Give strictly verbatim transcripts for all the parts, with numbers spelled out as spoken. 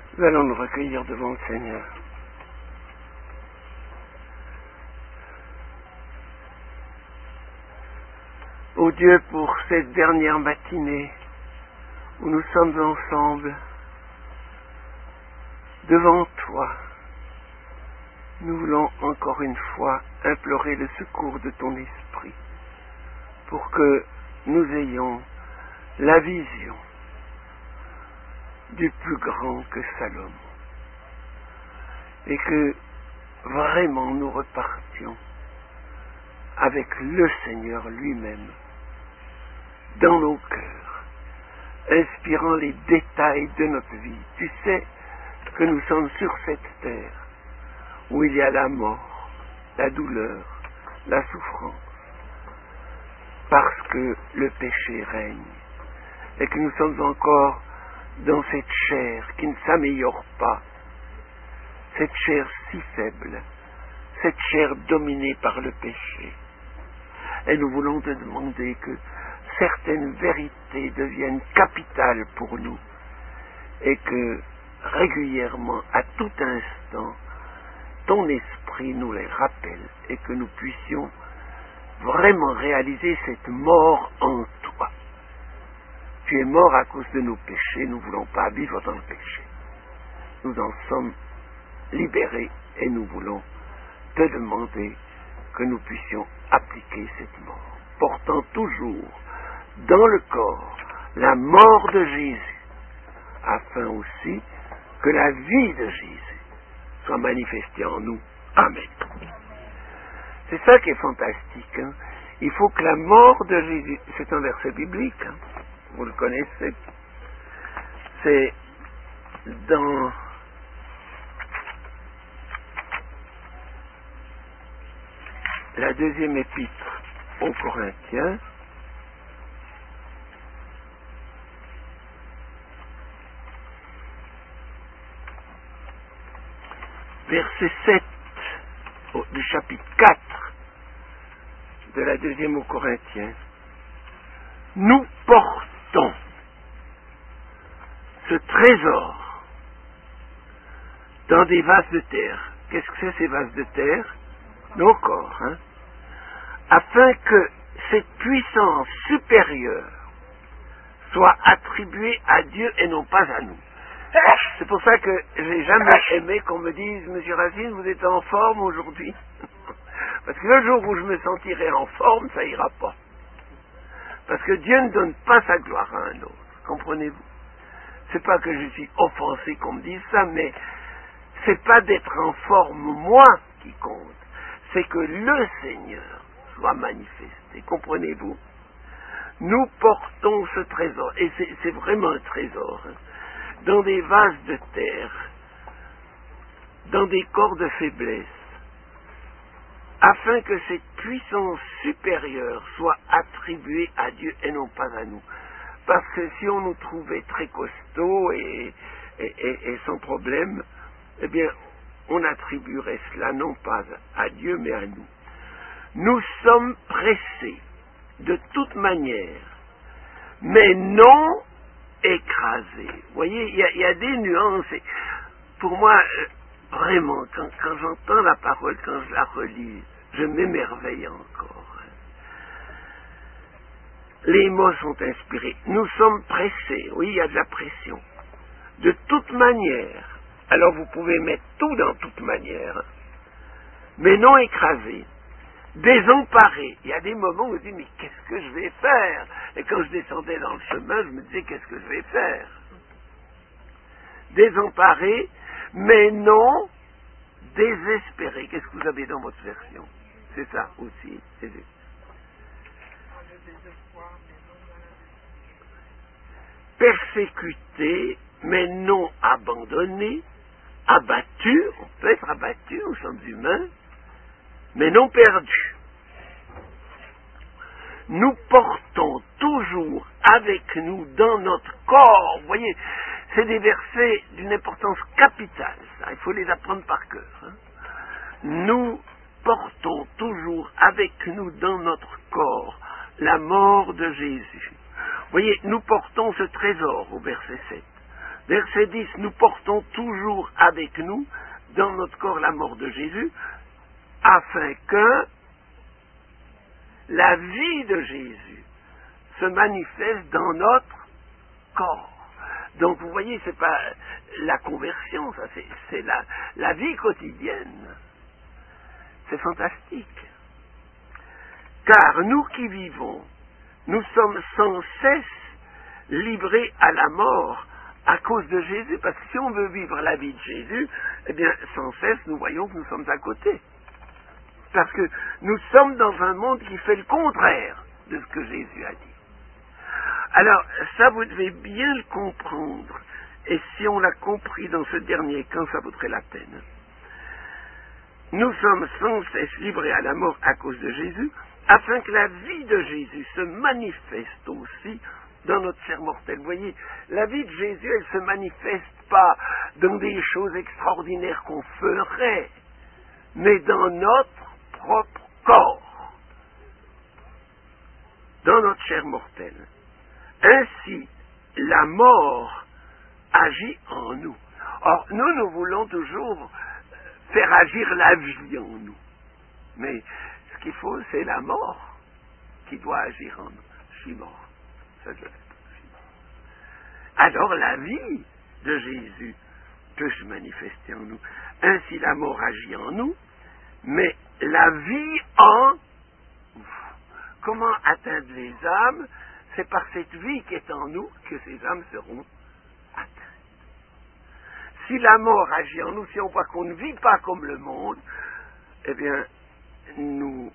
Nous allons nous recueillir devant le Seigneur. Ô Dieu, pour cette dernière matinée où nous sommes ensemble devant toi, nous voulons encore une fois implorer le secours de ton esprit pour que nous ayons la vision du plus grand que Salomon et que vraiment nous repartions avec le Seigneur lui-même dans nos cœurs, inspirant les détails de notre vie. Tu sais que nous sommes sur cette terre où il y a la mort, la douleur, la souffrance, parce que le péché règne et que nous sommes encore dans cette chair qui ne s'améliore pas, cette chair si faible, cette chair dominée par le péché. Et nous voulons te demander que certaines vérités deviennent capitales pour nous et que régulièrement, à tout instant, ton esprit nous les rappelle et que nous puissions vraiment réaliser cette mort en toi. Tu es mort à cause de nos péchés, nous ne voulons pas vivre dans le péché. Nous en sommes libérés et nous voulons te demander que nous puissions appliquer cette mort, portant toujours dans le corps la mort de Jésus, afin aussi que la vie de Jésus soit manifestée en nous. Amen. C'est ça qui est fantastique. Hein? Il faut que la mort de Jésus, c'est un verset biblique, hein? Vous le connaissez, c'est dans la deuxième épître aux Corinthiens, verset sept du chapitre quatre de la deuxième aux Corinthiens. Nous portons ce trésor dans des vases de terre. Qu'est-ce que c'est ces vases de terre? Nos corps, hein? Afin que cette puissance supérieure soit attribuée à Dieu et non pas à nous. C'est pour ça que j'ai jamais aimé qu'on me dise, Monsieur Racine, vous êtes en forme aujourd'hui. Parce que le jour où je me sentirai en forme, ça ira pas. Parce que Dieu ne donne pas sa gloire à un autre. Comprenez-vous? C'est pas que je suis offensé qu'on me dise ça, mais c'est pas d'être en forme moi qui compte. C'est que le Seigneur soit manifesté. Comprenez-vous? Nous portons ce trésor, et c'est, c'est vraiment un trésor, hein, dans des vases de terre, dans des corps de faiblesse, afin que cette puissance supérieure soit attribuée à Dieu et non pas à nous. Parce que si on nous trouvait très costauds et, et, et, et sans problème, eh bien, on attribuerait cela non pas à Dieu, mais à nous. Nous sommes pressés de toute manière, mais non écrasés. Vous voyez, il y, y a des nuances. Et pour moi, euh, vraiment, quand, quand j'entends la parole, quand je la relis, je m'émerveille encore. Les mots sont inspirés. Nous sommes pressés. Oui, il y a de la pression. De toute manière. Alors vous pouvez mettre tout dans toute manière. Mais non écrasés. Désemparés. Il y a des moments où je dis, mais qu'est-ce que je vais faire? Et quand je descendais dans le chemin, je me disais, qu'est-ce que je vais faire? Désemparés, mais non désespérés. Qu'est-ce que vous avez dans votre version? C'est ça aussi. C'est persécutés, mais non abandonnés, abattus, on peut être abattu, nous sommes humains, mais non perdus. Nous portons toujours avec nous dans notre corps, vous voyez, c'est des versets d'une importance capitale, ça, il faut les apprendre par cœur. Hein. Nous portons toujours avec nous dans notre corps la mort de Jésus. Vous voyez, nous portons ce trésor au verset sept. Verset dix, nous portons toujours avec nous dans notre corps la mort de Jésus, afin que la vie de Jésus se manifeste dans notre corps. Donc vous voyez, c'est pas la conversion, ça, c'est, c'est la, la vie quotidienne. C'est fantastique. Car nous qui vivons, nous sommes sans cesse livrés à la mort à cause de Jésus, parce que si on veut vivre la vie de Jésus, eh bien, sans cesse, nous voyons que nous sommes à côté. Parce que nous sommes dans un monde qui fait le contraire de ce que Jésus a dit. Alors, ça, vous devez bien le comprendre. Et si on l'a compris dans ce dernier camp, ça vaudrait la peine. Nous sommes sans cesse livrés à la mort à cause de Jésus, afin que la vie de Jésus se manifeste aussi dans notre chair mortelle. Vous voyez, la vie de Jésus, elle ne se manifeste pas dans des choses extraordinaires qu'on ferait, mais dans notre propre corps, dans notre chair mortelle. Ainsi, la mort agit en nous. Or, nous, nous voulons toujours faire agir la vie en nous. Mais ce qu'il faut, c'est la mort qui doit agir en nous. Je suis mort. Ça, je le fais pas. Je suis mort. Alors, la vie de Jésus peut se manifester en nous. Ainsi, la mort agit en nous, mais la vie en vous. Comment atteindre les âmes? C'est par cette vie qui est en nous que ces âmes seront atteintes. Si la mort agit en nous, si on voit qu'on ne vit pas comme le monde, eh bien, nous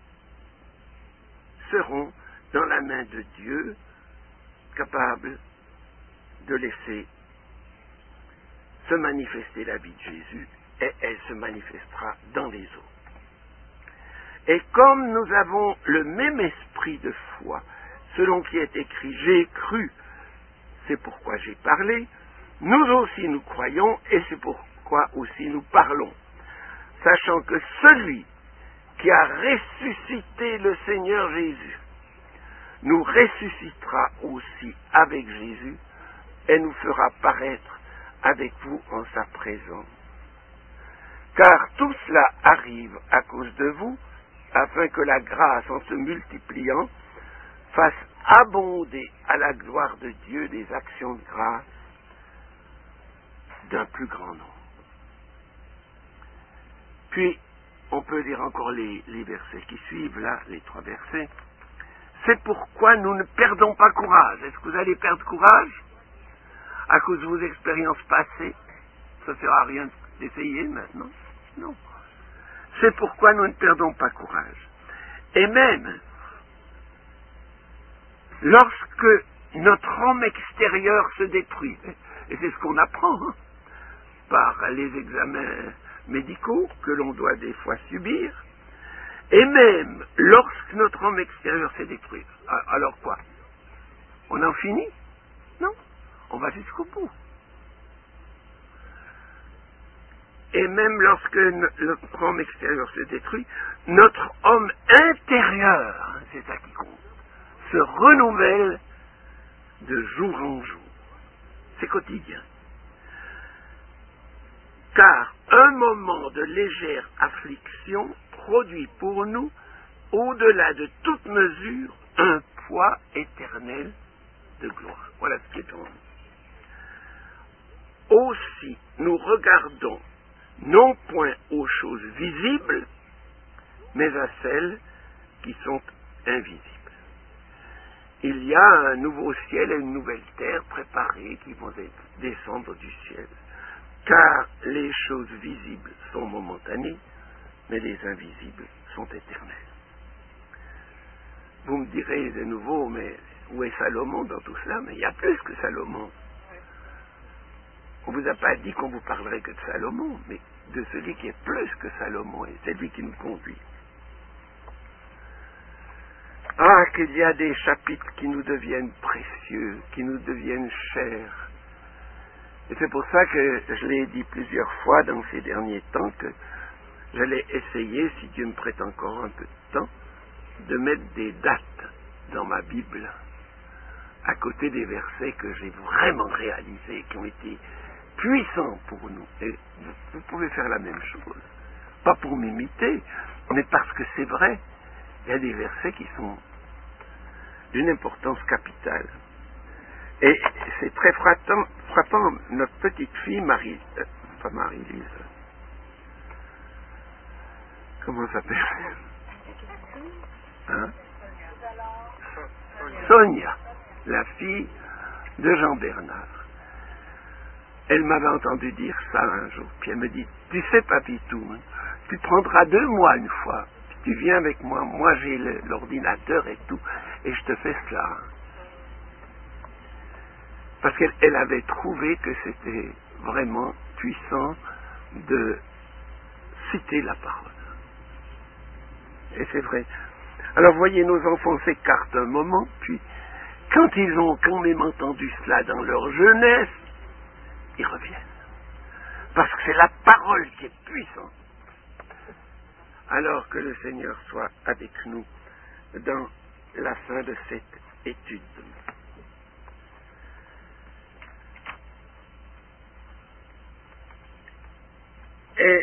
serons dans la main de Dieu, capables de laisser se manifester la vie de Jésus, et elle se manifestera dans les autres. Et comme nous avons le même esprit de foi, selon qui est écrit « J'ai cru, c'est pourquoi j'ai parlé », nous aussi nous croyons et c'est pourquoi aussi nous parlons, sachant que celui qui a ressuscité le Seigneur Jésus nous ressuscitera aussi avec Jésus et nous fera paraître avec vous en sa présence. Car tout cela arrive à cause de vous, afin que la grâce, en se multipliant, fasse abonder à la gloire de Dieu des actions de grâce d'un plus grand nombre. Puis, on peut lire encore les, les versets qui suivent, là, les trois versets. C'est pourquoi nous ne perdons pas courage. Est-ce que vous allez perdre courage à cause de vos expériences passées? Ça ne sert à rien d'essayer maintenant. Non. C'est pourquoi nous ne perdons pas courage. Et même, lorsque notre homme extérieur se détruit, et c'est ce qu'on apprend hein, par les examens médicaux que l'on doit des fois subir, et même lorsque notre homme extérieur s'est détruit, alors quoi? On en finit? Non, on va jusqu'au bout. Et même lorsque notre homme extérieur se détruit, notre homme intérieur, c'est ça qui compte, se renouvelle de jour en jour. C'est quotidien. Car un moment de légère affliction produit pour nous, au-delà de toute mesure, un poids éternel de gloire. Voilà ce qui est en nous. Aussi, nous regardons non point aux choses visibles, mais à celles qui sont invisibles. Il y a un nouveau ciel et une nouvelle terre préparés qui vont descendre du ciel. Car les choses visibles sont momentanées, mais les invisibles sont éternelles. Vous me direz de nouveau, mais où est Salomon dans tout cela? Mais il y a plus que Salomon. On ne vous a pas dit qu'on vous parlerait que de Salomon, mais de celui qui est plus que Salomon, et c'est lui qui nous conduit. Ah, qu'il y a des chapitres qui nous deviennent précieux, qui nous deviennent chers. Et c'est pour ça que je l'ai dit plusieurs fois dans ces derniers temps que j'allais essayer, si Dieu me prête encore un peu de temps, de mettre des dates dans ma Bible à côté des versets que j'ai vraiment réalisés, qui ont été puissants pour nous. Et vous, vous pouvez faire la même chose. Pas pour m'imiter, mais parce que c'est vrai. Il y a des versets qui sont d'une importance capitale. Et c'est très frappant, frappant, notre petite fille, Marie, euh, pas Marie-Lise, comment ça s'appelle hein Sonia, la fille de Jean Bernard. Elle m'avait entendu dire ça un jour, puis elle me dit, tu sais Papitou, tu prendras deux mois une fois, puis tu viens avec moi, moi j'ai le, l'ordinateur et tout, et je te fais cela. Parce qu'elle elle avait trouvé que c'était vraiment puissant de citer la parole. Et c'est vrai. Alors voyez, nos enfants s'écartent un moment, puis quand ils ont quand même entendu cela dans leur jeunesse, ils reviennent. Parce que c'est la parole qui est puissante. Alors que le Seigneur soit avec nous dans la fin de cette étude. Et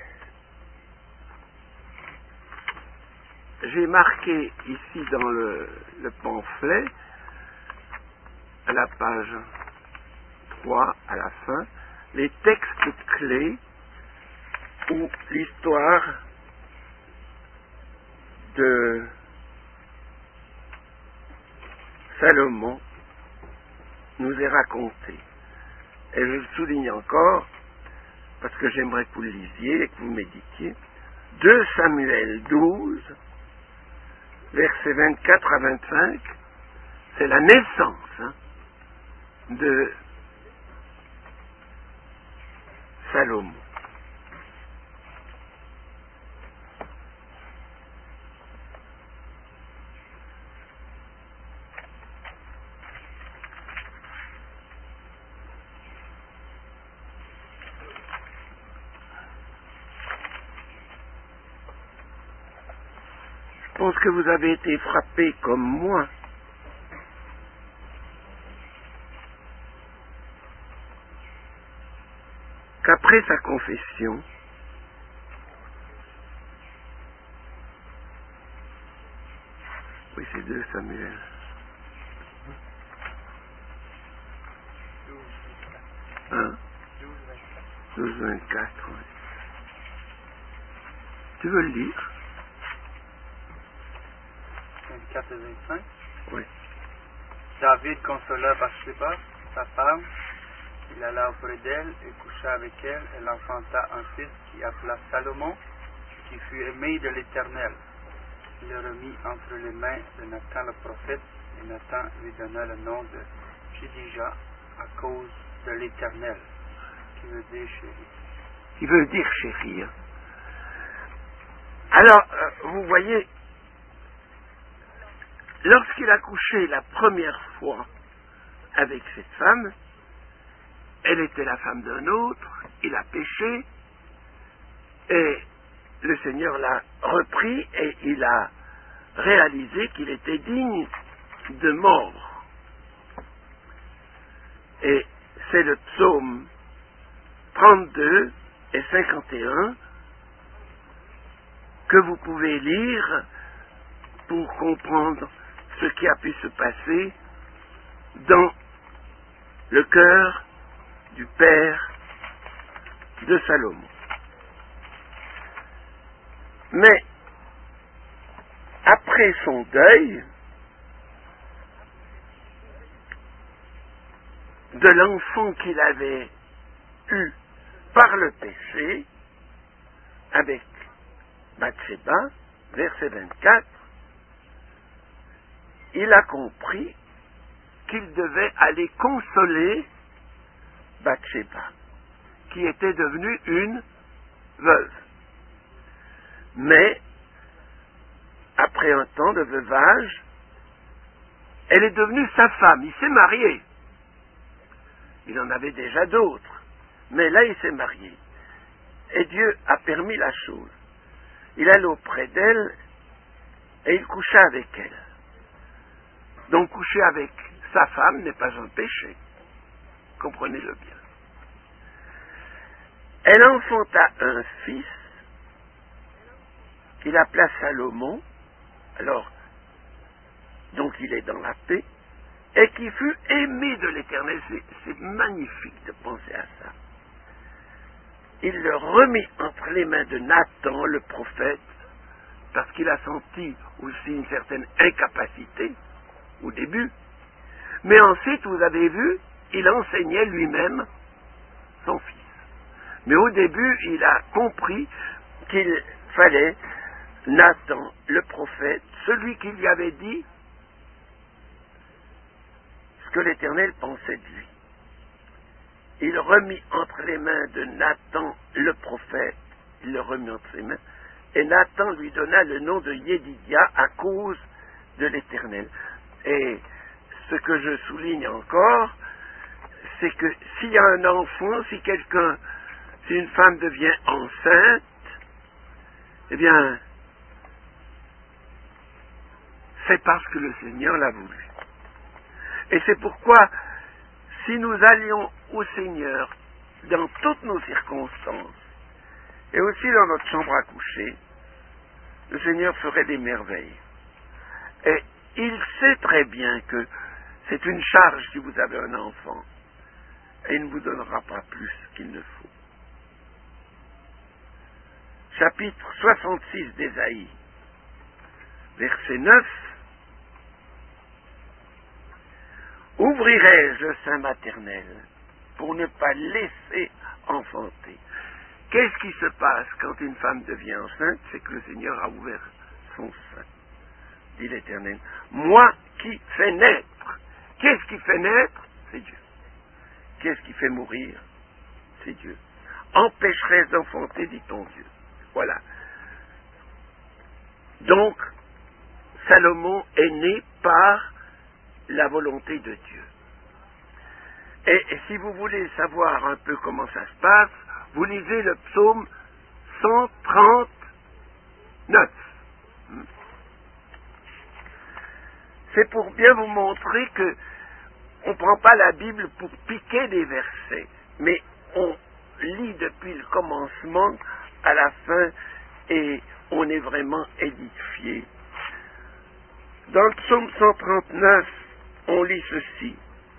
j'ai marqué ici dans le, le pamphlet, à la page trois, à la fin, les textes clés où l'histoire de Salomon nous est racontée. Et je le souligne encore, parce que j'aimerais que vous le lisiez et que vous méditiez. deux Samuel douze, versets vingt-quatre à vingt-cinq, c'est la naissance hein, de Salomon. Je pense que vous avez été frappé comme moi qu'après sa confession, oui c'est deux Samuel, hein, douze vingt-quatre, oui. Tu veux le lire? vingt-quatre et vingt-cinq. Oui. David consola Bathsheba, sa femme. Il alla auprès d'elle et coucha avec elle. Elle enfanta un fils qui appela Salomon, qui fut aimé de l'Éternel. Il le remit entre les mains de Nathan le prophète, et Nathan lui donna le nom de Chidija à cause de l'Éternel, qui veut dire chéri. Qui veut dire chérir. Alors, euh, vous voyez, lorsqu'il a couché la première fois avec cette femme, elle était la femme d'un autre, il a péché, et le Seigneur l'a repris et il a réalisé qu'il était digne de mort. Et c'est le psaume trente-deux et cinquante et un que vous pouvez lire pour comprendre ce qui a pu se passer dans le cœur du père de Salomon. Mais après son deuil de l'enfant qu'il avait eu par le péché avec Bathsheba, verset vingt-quatre, il a compris qu'il devait aller consoler Bathsheba, qui était devenue une veuve. Mais, après un temps de veuvage, elle est devenue sa femme. Il s'est marié. Il en avait déjà d'autres. Mais là, il s'est marié. Et Dieu a permis la chose. Il allait auprès d'elle et il coucha avec elle. Donc, coucher avec sa femme n'est pas un péché. Comprenez-le bien. Elle enfanta un fils qu'il appela Salomon, alors, donc il est dans la paix, et qui fut aimé de l'Éternel. C'est, c'est magnifique de penser à ça. Il le remit entre les mains de Nathan, le prophète, parce qu'il a senti aussi une certaine incapacité au début. Mais ensuite, vous avez vu, il enseignait lui-même son fils. Mais au début, il a compris qu'il fallait Nathan, le prophète, celui qui lui avait dit ce que l'Éternel pensait de lui. Il remit entre les mains de Nathan, le prophète, il le remit entre ses mains, et Nathan lui donna le nom de Yédidia à cause de l'Éternel. Et ce que je souligne encore, c'est que s'il y a un enfant, si quelqu'un, si une femme devient enceinte, eh bien, c'est parce que le Seigneur l'a voulu. Et c'est pourquoi, si nous allions au Seigneur dans toutes nos circonstances, et aussi dans notre chambre à coucher, le Seigneur ferait des merveilles. Et il sait très bien que c'est une charge si vous avez un enfant, et il ne vous donnera pas plus qu'il ne faut. Chapitre soixante-six d'Ésaïe, verset neuf. Ouvrirai-je le sein maternel pour ne pas laisser enfanter? Qu'est-ce qui se passe quand une femme devient enceinte? C'est que le Seigneur a ouvert son sein, dit l'Éternel. Moi qui fais naître. Qu'est-ce qui fait naître? C'est Dieu. Qu'est-ce qui fait mourir? C'est Dieu. Empêcherai d'enfanter, dit ton Dieu. Voilà. Donc, Salomon est né par la volonté de Dieu. Et, et si vous voulez savoir un peu comment ça se passe, vous lisez le psaume cent trente-neuf. C'est pour bien vous montrer que on ne prend pas la Bible pour piquer des versets, mais on lit depuis le commencement à la fin et on est vraiment édifié. Dans le psaume cent trente-neuf, on lit ceci.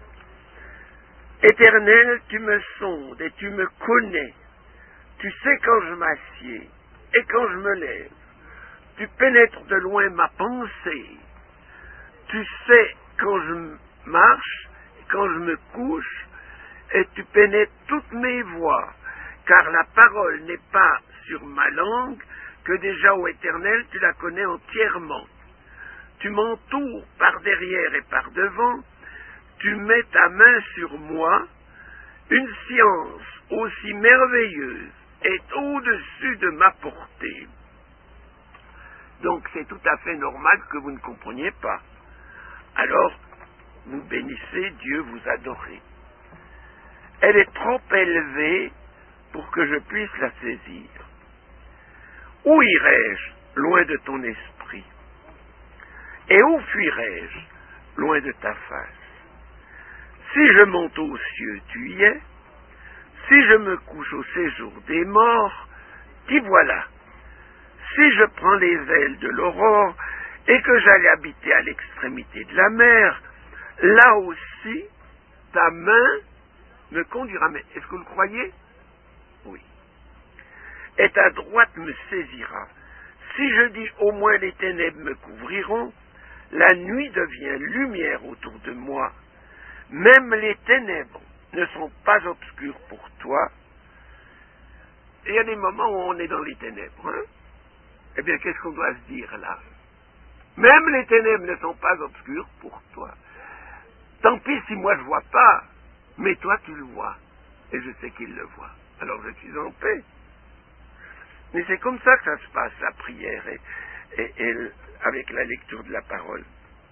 Éternel, tu me sondes et tu me connais. Tu sais quand je m'assieds et quand je me lève. Tu pénètres de loin ma pensée. Tu sais quand je marche et quand je me couche, et tu pénètres toutes mes voies, car la parole n'est pas sur ma langue, que déjà, ô Éternel, tu la connais entièrement. Tu m'entoures par derrière et par devant, tu mets ta main sur moi, une science aussi merveilleuse est au-dessus de ma portée. Donc c'est tout à fait normal que vous ne compreniez pas. Alors, vous bénissez Dieu, vous adorez. Elle est trop élevée pour que je puisse la saisir. Où irai-je loin de ton esprit? Et où fuirai-je loin de ta face? Si je monte aux cieux, tu y es. Si je me couche au séjour des morts, t'y voilà. Si je prends les ailes de l'aurore et que j'allais habiter à l'extrémité de la mer, là aussi, ta main me conduira. Mais est-ce que vous le croyez? Oui. Et ta droite me saisira. Si je dis au moins les ténèbres me couvriront, la nuit devient lumière autour de moi. Même les ténèbres ne sont pas obscures pour toi. Et il y a des moments où on est dans les ténèbres. Hein? Eh bien, qu'est-ce qu'on doit se dire là? Même les ténèbres ne sont pas obscures pour toi. Tant pis si moi je ne vois pas, mais toi tu le vois. Et je sais qu'il le voit. Alors je suis en paix. Mais c'est comme ça que ça se passe, la prière, et, et, et avec la lecture de la parole.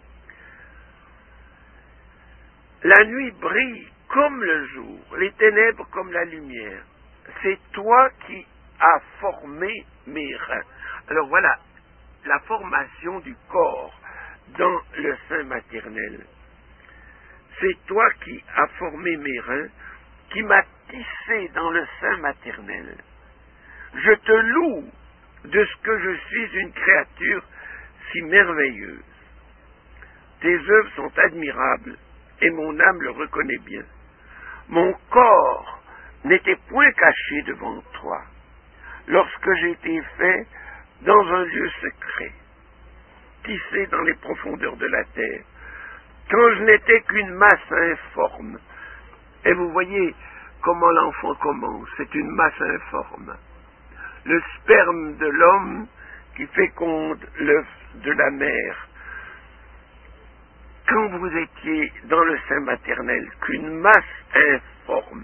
La nuit brille comme le jour, les ténèbres comme la lumière. C'est toi qui as formé mes reins. Alors voilà, la formation du corps dans le sein maternel. c'est toi qui as formé mes reins, qui m'as tissé dans le sein maternel. Je te loue de ce que je suis une créature si merveilleuse. Tes œuvres sont admirables, et mon âme le reconnaît bien. Mon corps n'était point caché devant toi, lorsque j'ai été fait dans un lieu secret, tissé dans les profondeurs de la terre, quand je n'étais qu'une masse informe. Et vous voyez comment l'enfant commence, c'est une masse informe. Le sperme de l'homme qui féconde l'œuf de la mère. Quand vous étiez dans le sein maternel, qu'une masse informe,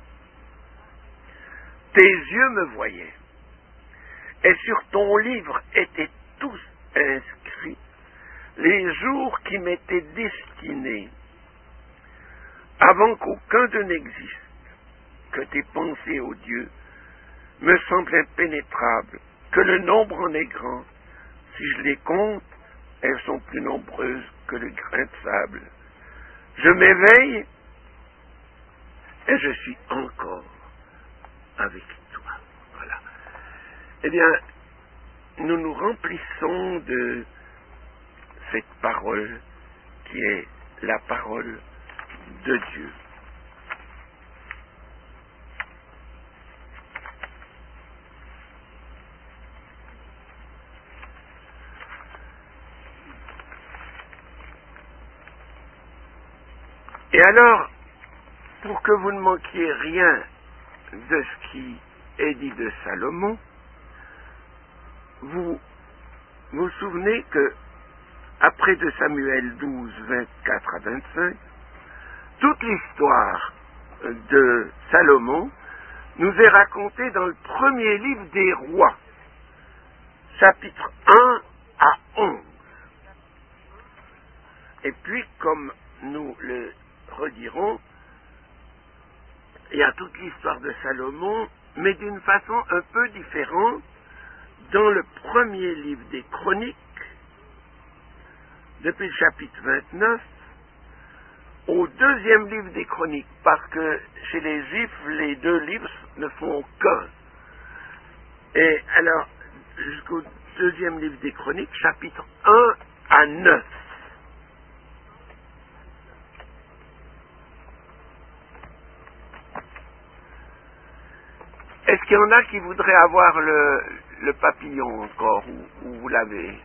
tes yeux me voyaient, et sur ton livre étaient tous inscrits les jours qui m'étaient destinés, avant qu'aucun d'eux n'existe, que tes pensées, ô Dieu, me semblent impénétrables, que le nombre en est grand. Si je les compte, elles sont plus nombreuses que le grain de sable. Je m'éveille et je suis encore avec toi. Voilà. Eh bien, nous nous remplissons de cette parole qui est la parole de Dieu. Et alors, pour que vous ne manquiez rien de ce qui est dit de Salomon, vous vous souvenez que, après de Samuel douze, vingt-quatre à vingt-cinq, toute l'histoire de Salomon nous est racontée dans le premier livre des rois, chapitre un à onze. Et puis, comme nous le redirons, il y a toute l'histoire de Salomon, mais d'une façon un peu différente, dans le premier livre des Chroniques, depuis le chapitre vingt-neuf, au deuxième livre des Chroniques, parce que chez les Juifs, les deux livres ne font qu'un. Et alors, jusqu'au deuxième livre des Chroniques, chapitre un à neuf. Est-ce qu'il y en a qui voudraient avoir le, le papillon encore, ou, ou vous l'avez?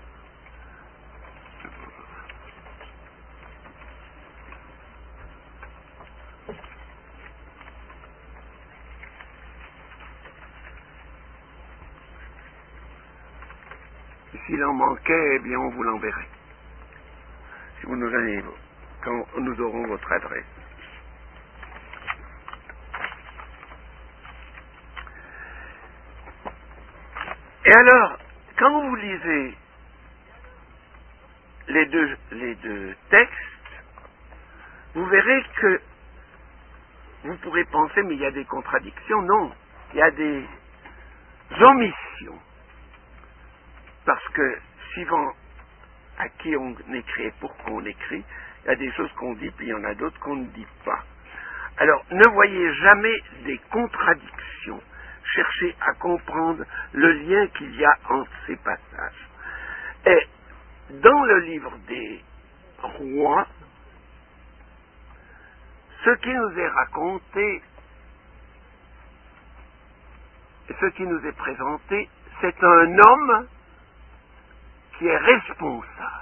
S'il en manquait, eh bien on vous l'enverrait. Si vous nous donnez, quand nous aurons votre adresse. Et alors, quand vous lisez les deux, les deux textes, vous verrez que vous pourrez penser, mais il y a des contradictions. Non, il y a des omissions. Parce que, suivant à qui on écrit et pourquoi on écrit, il y a des choses qu'on dit, puis il y en a d'autres qu'on ne dit pas. Alors, ne voyez jamais des contradictions. Cherchez à comprendre le lien qu'il y a entre ces passages. Et dans le livre des rois, ce qui nous est raconté, ce qui nous est présenté, c'est un homme qui est responsable.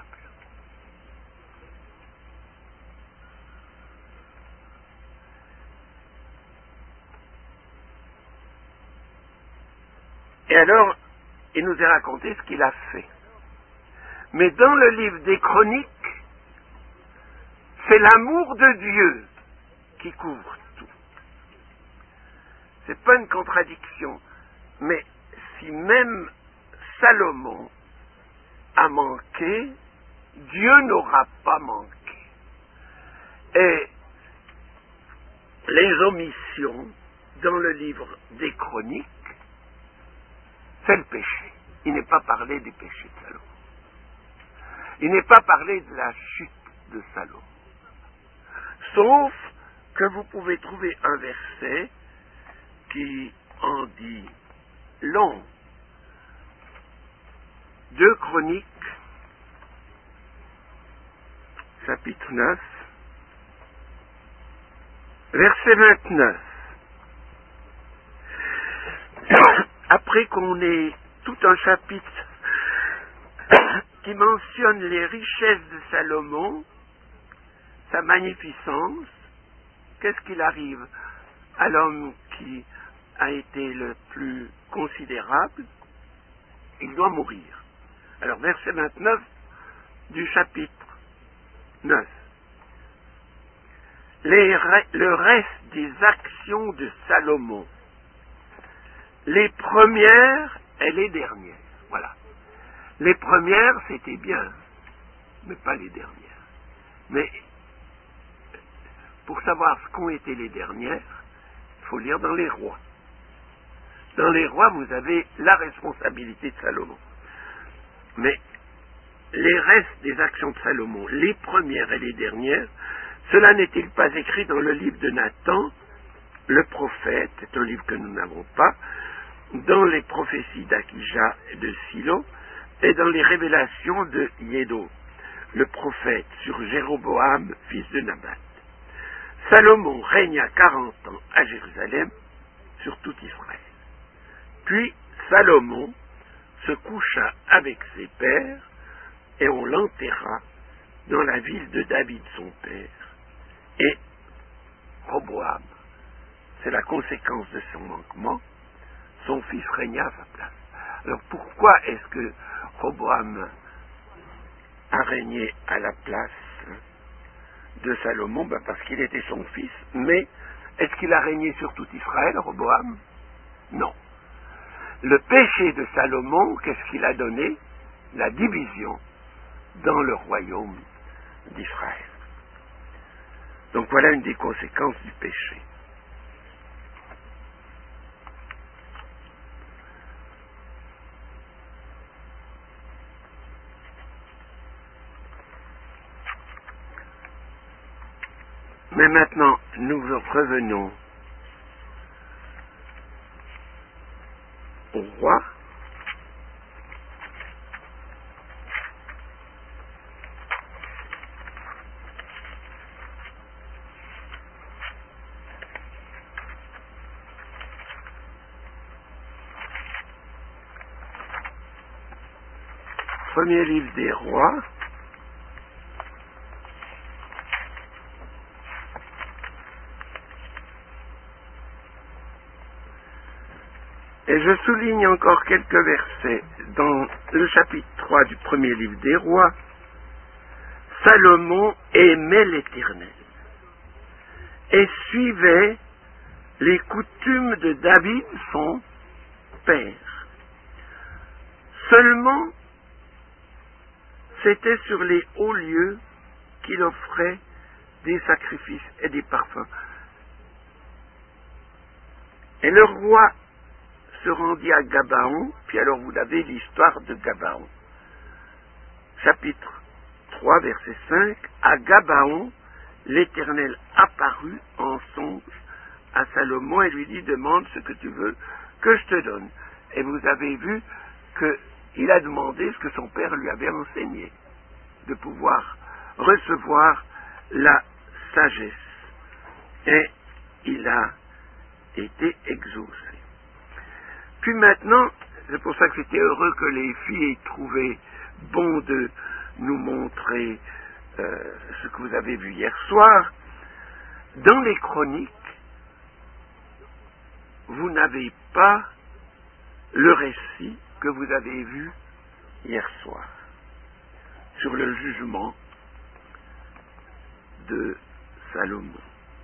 Et alors, il nous est raconté ce qu'il a fait. Mais dans le livre des Chroniques, c'est l'amour de Dieu qui couvre tout. C'est pas une contradiction, mais si même Salomon a manqué, Dieu n'aura pas manqué. Et les omissions dans le livre des Chroniques, c'est le péché. Il n'est pas parlé des péchés de Salomon. Il n'est pas parlé de la chute de Salomon. sauf que vous pouvez trouver un verset qui en dit long. Deux Chroniques, chapitre neuf, verset vingt-neuf. Après qu'on ait tout un chapitre qui mentionne les richesses de Salomon, sa magnificence, qu'est-ce qu'il arrive à l'homme qui a été le plus considérable? Il doit mourir. Alors, verset vingt-neuf du chapitre neuf. Les, le reste des actions de Salomon, les premières et les dernières. Voilà. Les premières, c'était bien, mais pas les dernières. Mais pour savoir ce qu'ont été les dernières, il faut lire dans les rois. Dans les rois, vous avez la responsabilité de Salomon. Mais les restes des actions de Salomon, les premières et les dernières, cela n'est-il pas écrit dans le livre de Nathan, le prophète, c'est un livre que nous n'avons pas, dans les prophéties d'Akija et de Silo, et dans les révélations de Yédo, le prophète, sur Jéroboam, fils de Nabat. Salomon régna quarante ans à Jérusalem, sur tout Israël. Puis Salomon se coucha avec ses pères, et on l'enterra dans la ville de David son père. Et Roboam, c'est la conséquence de son manquement, son fils régna à sa place. Alors pourquoi est-ce que Roboam a régné à la place de Salomon? Ben parce qu'il était son fils. Mais est-ce qu'il a régné sur tout Israël, Roboam? Non. Le péché de Salomon, qu'est-ce qu'il a donné? La division dans le royaume d'Israël. Donc voilà une des conséquences du péché. Mais maintenant, nous revenons au roi. Premier livre des rois. Et je souligne encore quelques versets dans le chapitre trois du premier livre des rois. Salomon aimait l'Éternel et suivait les coutumes de David, son père. Seulement, c'était sur les hauts lieux qu'il offrait des sacrifices et des parfums. Et le roi se rendit à Gabaon, puis alors vous avez l'histoire de Gabaon. Chapitre trois, verset cinq. À Gabaon, l'Éternel apparut en songe à Salomon et lui dit, demande ce que tu veux que je te donne. Et vous avez vu qu'il a demandé ce que son père lui avait enseigné, de pouvoir recevoir la sagesse. Et il a été exaucé. Puis maintenant, c'est pour ça que c'était heureux que les filles aient trouvé bon de nous montrer euh, ce que vous avez vu hier soir. Dans les chroniques, vous n'avez pas le récit que vous avez vu hier soir sur le jugement de Salomon.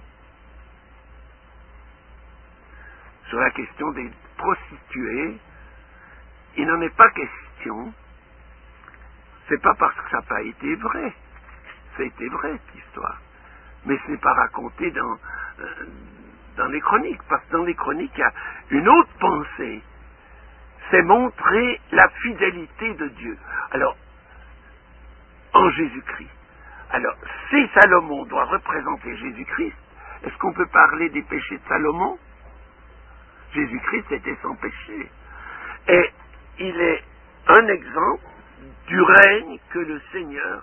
Sur la question des prostituées, il n'en est pas question. C'est pas parce que ça n'a pas été vrai. Ça a été vrai, cette histoire. Mais ce n'est pas raconté dans, euh, dans les chroniques. Parce que dans les chroniques, il y a une autre pensée. C'est montrer la fidélité de Dieu. Alors, en Jésus-Christ, Alors, si Salomon doit représenter Jésus-Christ, est-ce qu'on peut parler des péchés de Salomon? Jésus-Christ était sans péché. Et il est un exemple du règne que le Seigneur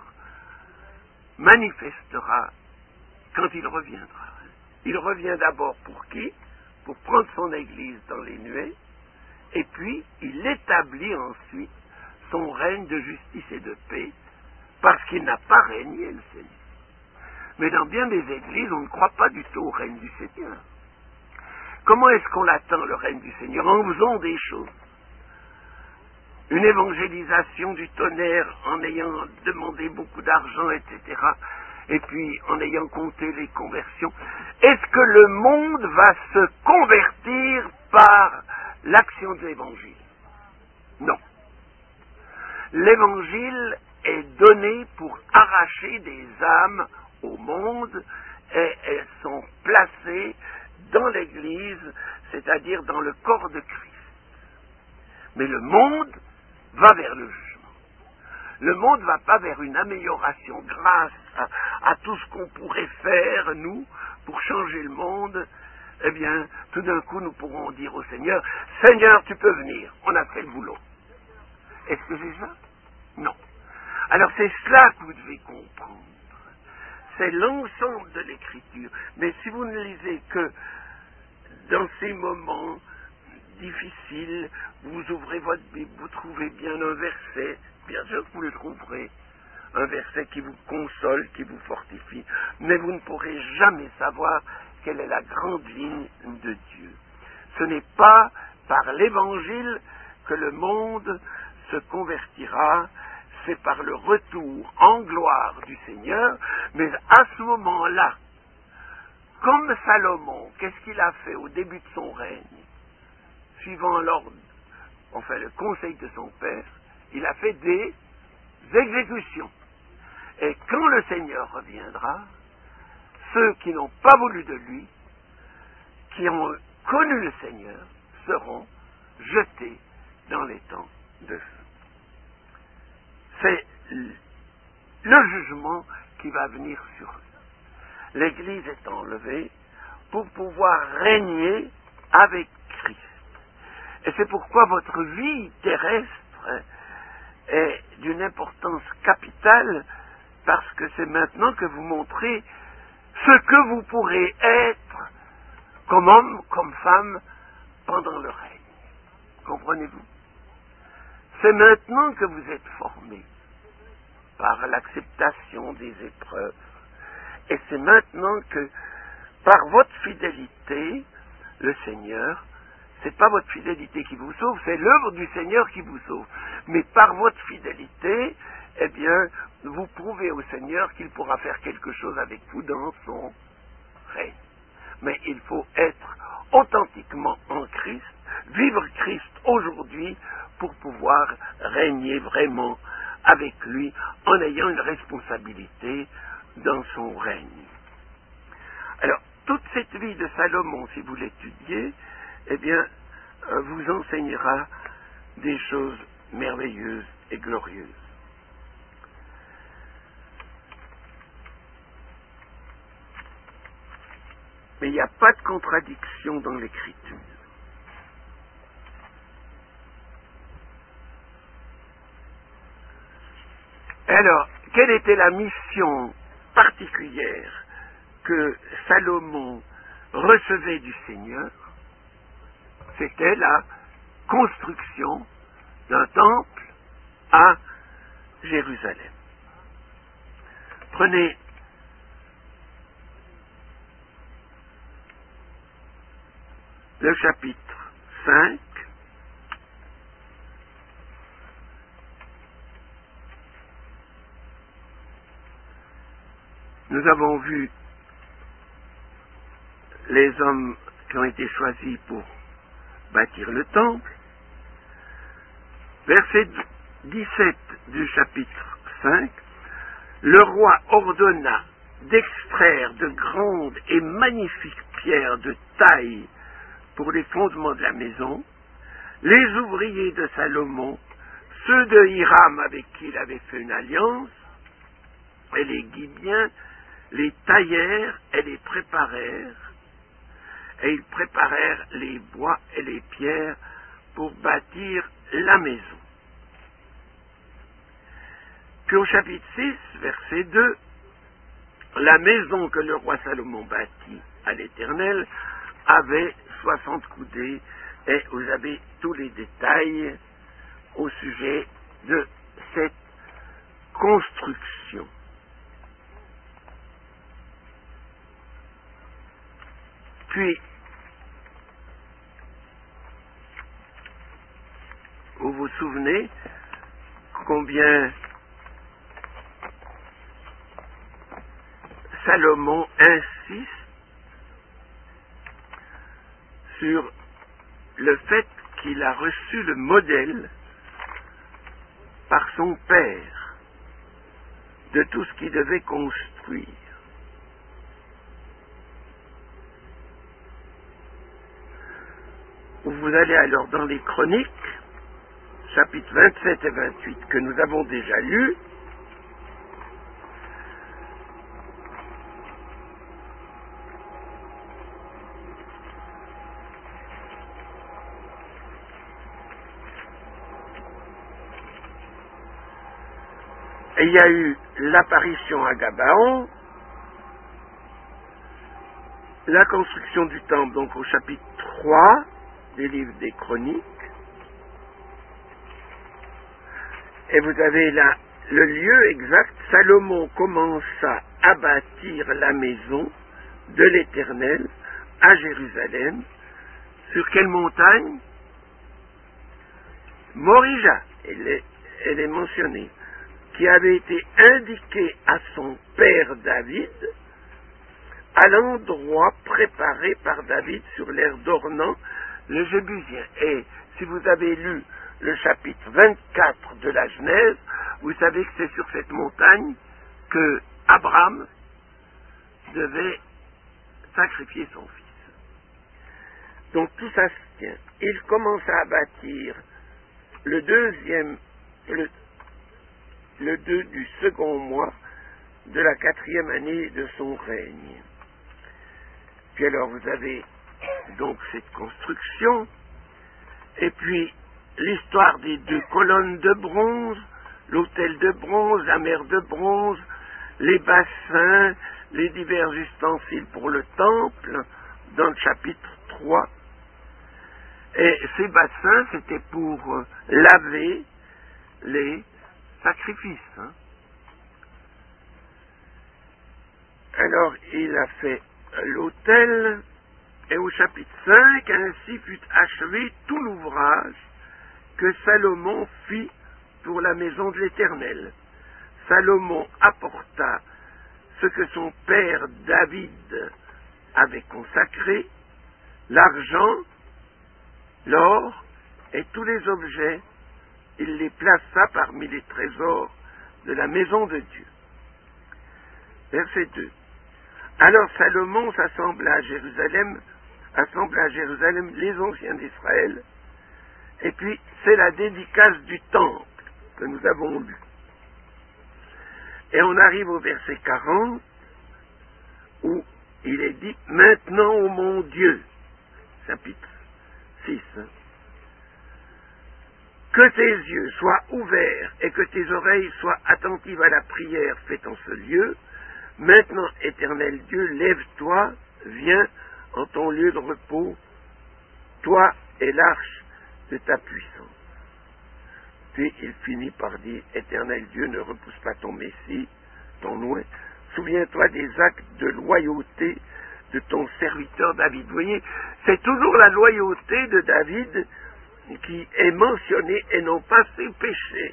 manifestera quand il reviendra. Il revient d'abord pour qui? Pour prendre son Église dans les nuées, et puis il établit ensuite son règne de justice et de paix, parce qu'il n'a pas régné le Seigneur. Mais dans bien des églises, on ne croit pas du tout au règne du Seigneur. Comment est-ce qu'on attend le règne du Seigneur? En faisant des choses. Une évangélisation du tonnerre en ayant demandé beaucoup d'argent, et cetera. Et puis en ayant compté les conversions. Est-ce que le monde va se convertir par l'action de l'Évangile? Non. L'Évangile est donné pour arracher des âmes au monde, et elles sont placées dans l'Église, c'est-à-dire dans le corps de Christ. Mais le monde va vers le jugement. Le monde ne va pas vers une amélioration grâce à, à tout ce qu'on pourrait faire, nous, pour changer le monde. Eh bien, tout d'un coup, nous pourrons dire au Seigneur, « Seigneur, tu peux venir, on a fait le boulot. » Est-ce que c'est ça? Non. Alors c'est cela que vous devez comprendre. C'est l'ensemble de l'Écriture. Mais si vous ne lisez que dans ces moments difficiles, vous ouvrez votre Bible, vous trouvez bien un verset, bien sûr que vous le trouverez, un verset qui vous console, qui vous fortifie, mais vous ne pourrez jamais savoir quelle est la grande ligne de Dieu. Ce n'est pas par l'Évangile que le monde se convertira, c'est par le retour en gloire du Seigneur, mais à ce moment-là, comme Salomon, qu'est-ce qu'il a fait au début de son règne? Suivant l'ordre, enfin le conseil de son père, il a fait des exécutions. Et quand le Seigneur reviendra, ceux qui n'ont pas voulu de lui, qui ont connu le Seigneur, seront jetés dans les temps de feu. C'est le jugement qui va venir sur eux. L'Église est enlevée pour pouvoir régner avec Christ. Et c'est pourquoi votre vie terrestre est d'une importance capitale, parce que c'est maintenant que vous montrez ce que vous pourrez être comme homme, comme femme, pendant le règne. Comprenez-vous? C'est maintenant que vous êtes formés par l'acceptation des épreuves. Et c'est maintenant que, par votre fidélité, le Seigneur, c'est pas votre fidélité qui vous sauve, c'est l'œuvre du Seigneur qui vous sauve. Mais par votre fidélité, eh bien, vous prouvez au Seigneur qu'il pourra faire quelque chose avec vous dans son règne. Mais il faut être authentiquement en Christ, vivre Christ aujourd'hui pour pouvoir régner vraiment avec lui en ayant une responsabilité dans son règne. Alors, toute cette vie de Salomon, si vous l'étudiez, eh bien, vous enseignera des choses merveilleuses et glorieuses. Mais il n'y a pas de contradiction dans l'Écriture. Alors, quelle était la mission particulière que Salomon recevait du Seigneur? C'était la construction d'un temple à Jérusalem. Prenez le chapitre cinq. Nous avons vu les hommes qui ont été choisis pour bâtir le temple. Verset dix-sept du chapitre cinq. Le roi ordonna d'extraire de grandes et magnifiques pierres de taille pour les fondements de la maison. Les ouvriers de Salomon, ceux de Hiram avec qui il avait fait une alliance, et les Gibiens les taillèrent et les préparèrent, et ils préparèrent les bois et les pierres pour bâtir la maison. Puis au chapitre six, verset deux, la maison que le roi Salomon bâtit à l'Éternel avait soixante coudées, et vous avez tous les détails au sujet de cette construction. Puis, vous vous souvenez combien Salomon insiste sur le fait qu'il a reçu le modèle par son père de tout ce qu'il devait construire. Vous allez alors dans les Chroniques, chapitres vingt-sept et vingt-huit, que nous avons déjà lus. Et il y a eu l'apparition à Gabaon, la construction du temple, donc au chapitre trois des livres des Chroniques, et vous avez là le lieu exact. Salomon commença à bâtir la maison de l'Éternel à Jérusalem. Sur quelle montagne? Morija, elle est, elle est mentionnée, qui avait été indiquée à son père David, à l'endroit préparé par David sur l'aire d'Ornan, le Jébusien. Et si vous avez lu le chapitre vingt-quatre de la Genèse, vous savez que c'est sur cette montagne que Abraham devait sacrifier son fils. Donc tout ça se tient. Il commença à bâtir le deuxième, le, le deux du second mois de la quatrième année de son règne. Puis alors vous avez donc cette construction, et puis l'histoire des deux colonnes de bronze, l'autel de bronze, la mer de bronze, les bassins, les divers ustensiles pour le temple, dans le chapitre trois. Et ces bassins, c'était pour laver les sacrifices. Hein. Alors, il a fait l'autel, et au chapitre cinq, ainsi fut achevé tout l'ouvrage que Salomon fit pour la maison de l'Éternel. Salomon apporta ce que son père David avait consacré, l'argent, l'or et tous les objets. Il les plaça parmi les trésors de la maison de Dieu. Verset deux. Alors Salomon s'assembla à Jérusalem, assembla à Jérusalem les anciens d'Israël, et puis c'est la dédicace du temple que nous avons lu. Et on arrive au verset quarante, où il est dit « Maintenant, ô mon Dieu », chapitre six, que tes yeux soient ouverts et que tes oreilles soient attentives à la prière faite en ce lieu. Maintenant, Éternel Dieu, lève-toi, viens en ton lieu de repos, toi et l'arche de ta puissance. Puis il finit par dire, Éternel Dieu, ne repousse pas ton Messie, ton loin. Souviens-toi des actes de loyauté de ton serviteur David. Vous voyez, c'est toujours la loyauté de David qui est mentionnée et non pas ses péchés.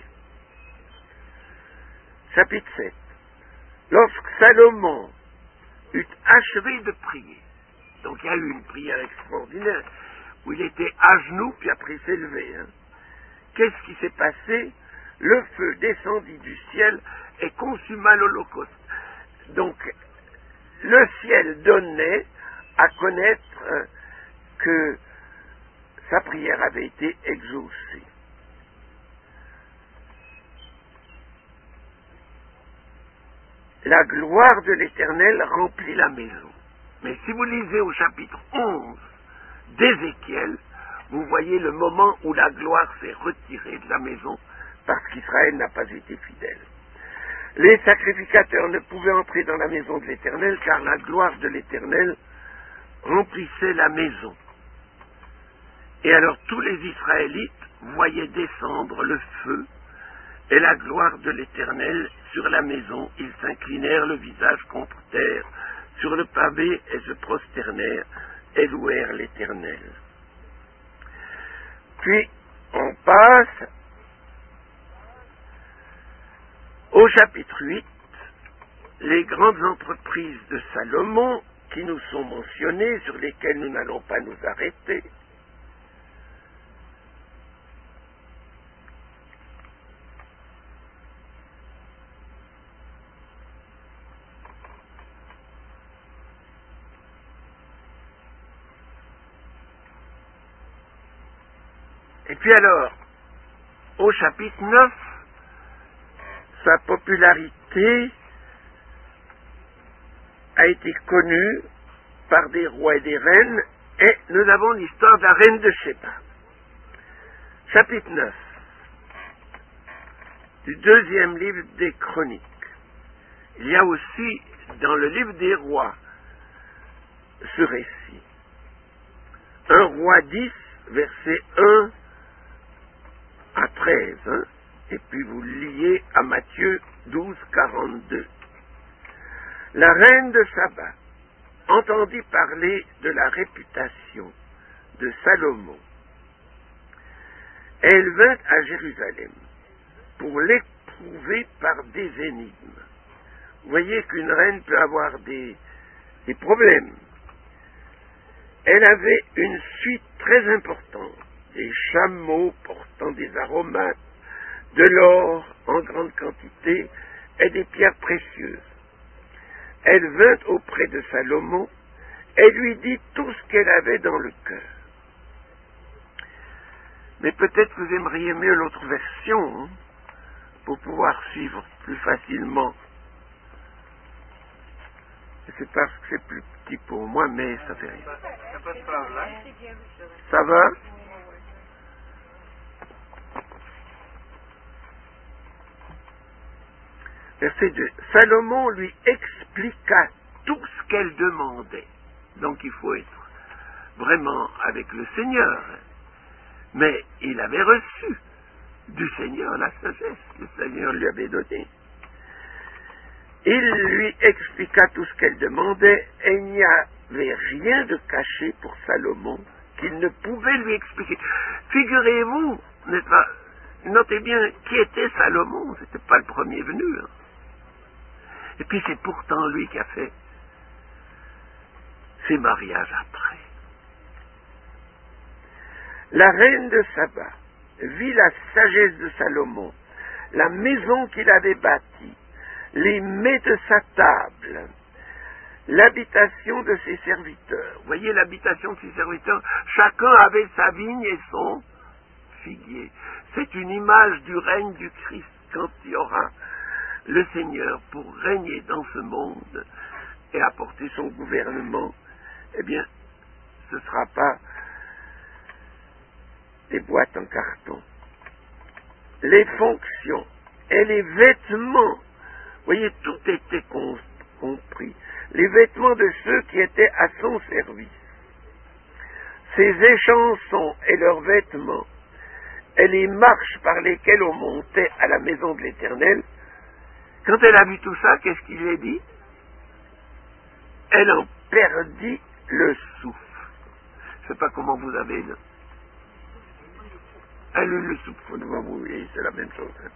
Chapitre sept. Lorsque Salomon eut achevé de prier, donc il y a eu une prière extraordinaire, où il était à genoux, puis après il s'est levé. Hein. Qu'est-ce qui s'est passé? Le feu descendit du ciel et consuma l'holocauste. Donc, le ciel donnait à connaître euh, que sa prière avait été exaucée. la gloire de l'Éternel remplit la maison. Mais si vous lisez au chapitre onze d'Ézéchiel, vous voyez le moment où la gloire s'est retirée de la maison parce qu'Israël n'a pas été fidèle. Les sacrificateurs ne pouvaient entrer dans la maison de l'Éternel car la gloire de l'Éternel remplissait la maison. Et alors tous les Israélites voyaient descendre le feu et la gloire de l'Éternel sur la maison. Ils s'inclinèrent le visage contre terre sur le pavé et se prosternèrent et louèrent l'Éternel. Puis on passe au chapitre huit, les grandes entreprises de Salomon qui nous sont mentionnées, sur lesquelles nous n'allons pas nous arrêter. Et puis alors, au chapitre neuf, sa popularité a été connue par des rois et des reines, et nous avons l'histoire de la reine de Sheba. Chapitre neuf, du deuxième livre des Chroniques. Il y a aussi dans le livre des rois ce récit. un roi dix, verset un à treize, hein, et puis vous le liez à Matthieu douze, quarante-deux. La reine de Saba entendit parler de la réputation de Salomon. Elle vint à Jérusalem pour l'éprouver par des énigmes. Vous voyez qu'une reine peut avoir des, des problèmes. Elle avait une suite très importante, des chameaux portant des aromates, de l'or en grande quantité et des pierres précieuses. Elle vint auprès de Salomon et lui dit tout ce qu'elle avait dans le cœur. Mais peut-être vous aimeriez mieux l'autre version, hein, pour pouvoir suivre plus facilement. C'est parce que c'est plus petit pour moi, mais ça fait rien. Ça va? Verset deux. Salomon lui expliqua tout ce qu'elle demandait. Donc il faut être vraiment avec le Seigneur. Mais il avait reçu du Seigneur la sagesse. Le Seigneur lui avait donné. Il lui expliqua tout ce qu'elle demandait et il n'y avait rien de caché pour Salomon qu'il ne pouvait lui expliquer. Figurez-vous, n'est-ce pas, notez bien qui était Salomon, c'était pas le premier venu. Hein. Et puis c'est pourtant lui qui a fait ses mariages après. La reine de Saba vit la sagesse de Salomon, la maison qu'il avait bâtie, les mets de sa table, l'habitation de ses serviteurs. Vous voyez l'habitation de ses serviteurs, chacun avait sa vigne et son figuier. C'est une image du règne du Christ quand il y aura le Seigneur pour régner dans ce monde et apporter son gouvernement. Eh bien, ce ne sera pas des boîtes en carton. Les fonctions et les vêtements, vous voyez, tout était compris. Les vêtements de ceux qui étaient à son service. Ses échansons et leurs vêtements, et les marches par lesquelles on montait à la maison de l'Éternel. Quand elle a vu tout ça, qu'est-ce qu'il lui a dit? Elle en perdit le souffle. Je ne sais pas comment vous avez là. Elle eut le souffle devant vous, oui, c'est la même chose. Hein.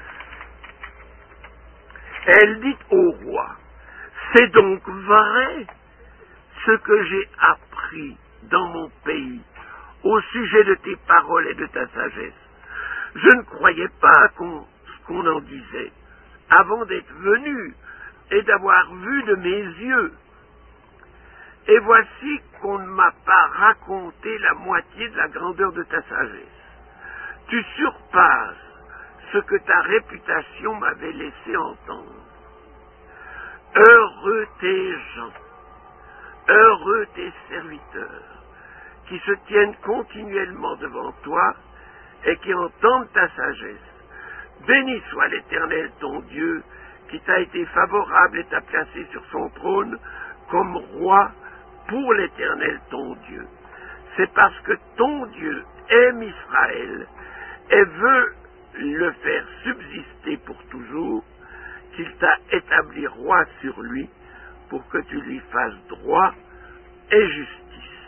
Elle dit au roi, c'est donc vrai ce que j'ai appris dans mon pays au sujet de tes paroles et de ta sagesse. Je ne croyais pas qu'on, ce qu'on en disait avant d'être venu et d'avoir vu de mes yeux. Et voici qu'on ne m'a pas raconté la moitié de la grandeur de ta sagesse. Tu surpasses ce que ta réputation m'avait laissé entendre. Heureux tes gens, heureux tes serviteurs, qui se tiennent continuellement devant toi et qui entendent ta sagesse. Béni soit l'Éternel ton Dieu, qui t'a été favorable et t'a placé sur son trône comme roi pour l'Éternel ton Dieu. C'est parce que ton Dieu aime Israël et veut le faire subsister pour toujours qu'il t'a établi roi sur lui pour que tu lui fasses droit et justice.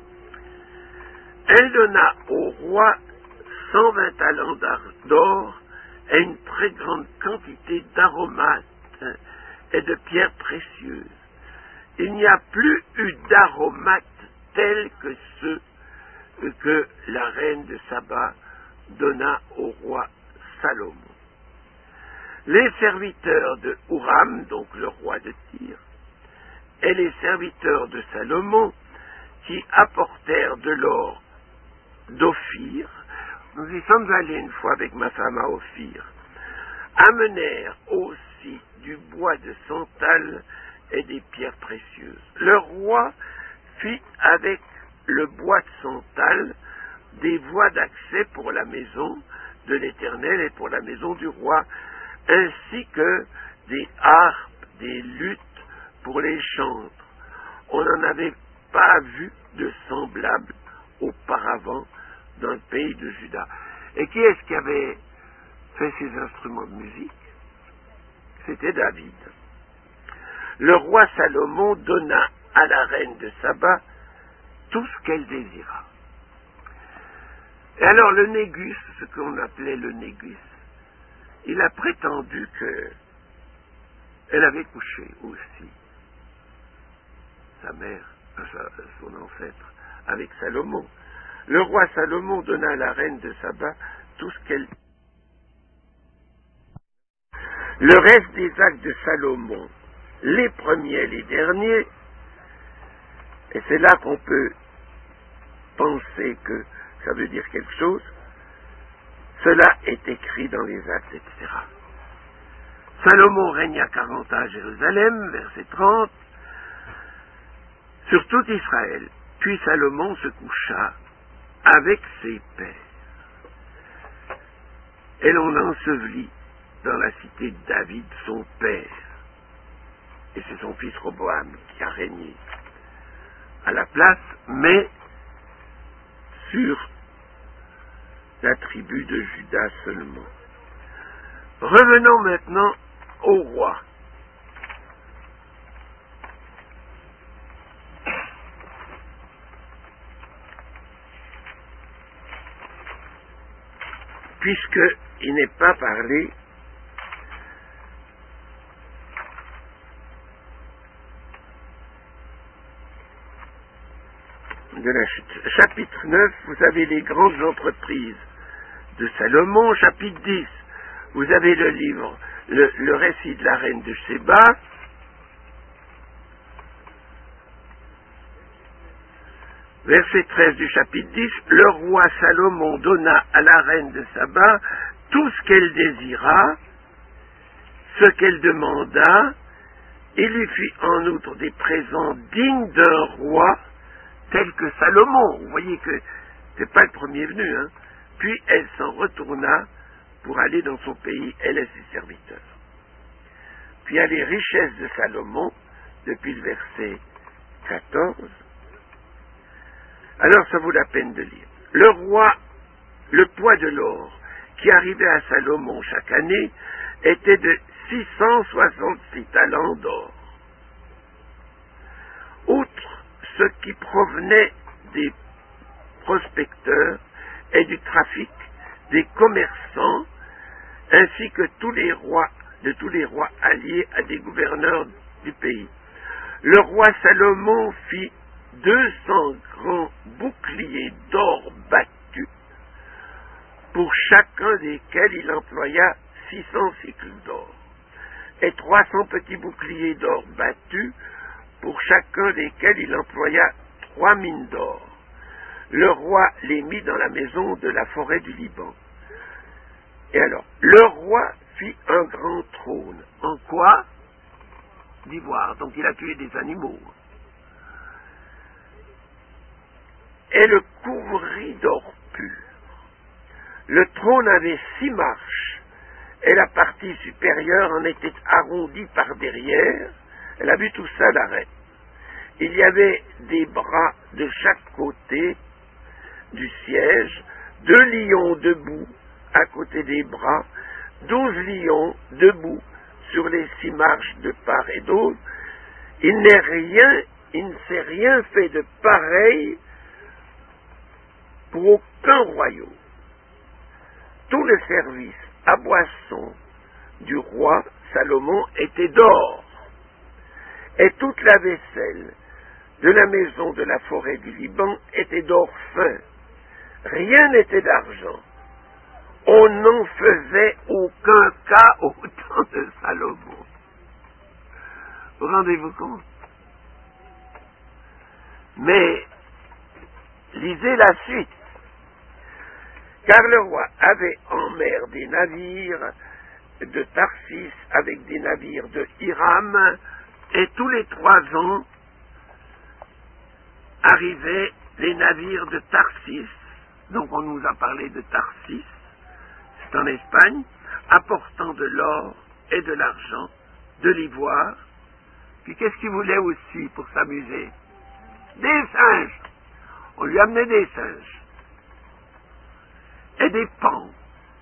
Elle donna au roi cent vingt talents d'or et une très grande quantité d'aromates et de pierres précieuses. Il n'y a plus eu d'aromates tels que ceux que la reine de Saba donna au roi Salomon. Les serviteurs de Huram, donc le roi de Tyr, et les serviteurs de Salomon, qui apportèrent de l'or d'Ophir, nous y sommes allés une fois avec ma femme à Ophir, amenèrent aussi du bois de santal et des pierres précieuses. Le roi fit avec le bois de santal des voies d'accès pour la maison de l'Éternel et pour la maison du roi, ainsi que des harpes, des luttes pour les chantres. On n'en avait pas vu de semblable auparavant dans le pays de Juda. Et qui est-ce qui avait fait ces instruments de musique? C'était David. Le roi Salomon donna à la reine de Saba tout ce qu'elle désira. Et alors le Négus, ce qu'on appelait le Négus, il a prétendu que elle avait couché aussi, sa mère, son ancêtre, avec Salomon. Le roi Salomon donna à la reine de Saba tout ce qu'elle... Le reste des actes de Salomon, les premiers et les derniers, et c'est là qu'on peut penser que ça veut dire quelque chose, cela est écrit dans les actes, et cetera. Salomon régna quarante ans à Jérusalem, verset trente, sur tout Israël. Puis Salomon se coucha avec ses pères. Et l'on l'ensevelit dans la cité de David, son père. Et c'est son fils Roboam qui a régné à la place, mais sur la tribu de Juda seulement. Revenons maintenant au roi. Puisqu'il n'est pas parlé de la chute. Chapitre neuf, vous avez les grandes entreprises de Salomon. Chapitre dix, vous avez le livre, le, le récit de la reine de Séba. Verset treize du chapitre dix, le roi Salomon donna à la reine de Saba tout ce qu'elle désira, ce qu'elle demanda, et lui fit en outre des présents dignes d'un roi tel que Salomon. Vous voyez que c'est pas le premier venu, hein. Puis elle s'en retourna pour aller dans son pays, elle et ses serviteurs. Puis il y a les richesses de Salomon, depuis le verset quatorze. Alors ça vaut la peine de lire. Le roi, le poids de l'or qui arrivait à Salomon chaque année était de six cent soixante-six talents d'or. Outre ce qui provenait des prospecteurs et du trafic, des commerçants, ainsi que tous les rois, de tous les rois alliés à des gouverneurs du pays. Le roi Salomon fit deux cents grands boucliers d'or battus, pour chacun desquels il employa six cents cycles d'or, et trois cents petits boucliers d'or battus, pour chacun desquels il employa trois mines d'or. Le roi les mit dans la maison de la forêt du Liban. Et alors, le roi fit un grand trône. En quoi? d'ivoire, donc il a tué des animaux. Et le couvrit d'or pur. Le trône avait six marches, et la partie supérieure en était arrondie par derrière. Elle a vu tout ça d'arrêt. Il y avait des bras de chaque côté du siège, deux lions debout à côté des bras, douze lions debout sur les six marches de part et d'autre. Il n'est rien, il ne s'est rien fait de pareil pour aucun royaume. Tout le service à boisson du roi Salomon était d'or, et toute la vaisselle de la maison de la forêt du Liban était d'or fin. Rien n'était d'argent. On n'en faisait aucun cas au temps de Salomon. Vous rendez-vous compte? Mais lisez la suite. Car le roi avait en mer des navires de Tarsis avec des navires de Hiram, et tous les trois ans arrivaient les navires de Tarsis. Donc on nous a parlé de Tarsis, c'est en Espagne, apportant de l'or et de l'argent, de l'ivoire. Puis qu'est-ce qu'il voulait aussi pour s'amuser? Des singes. On lui amenait des singes. Et des pans.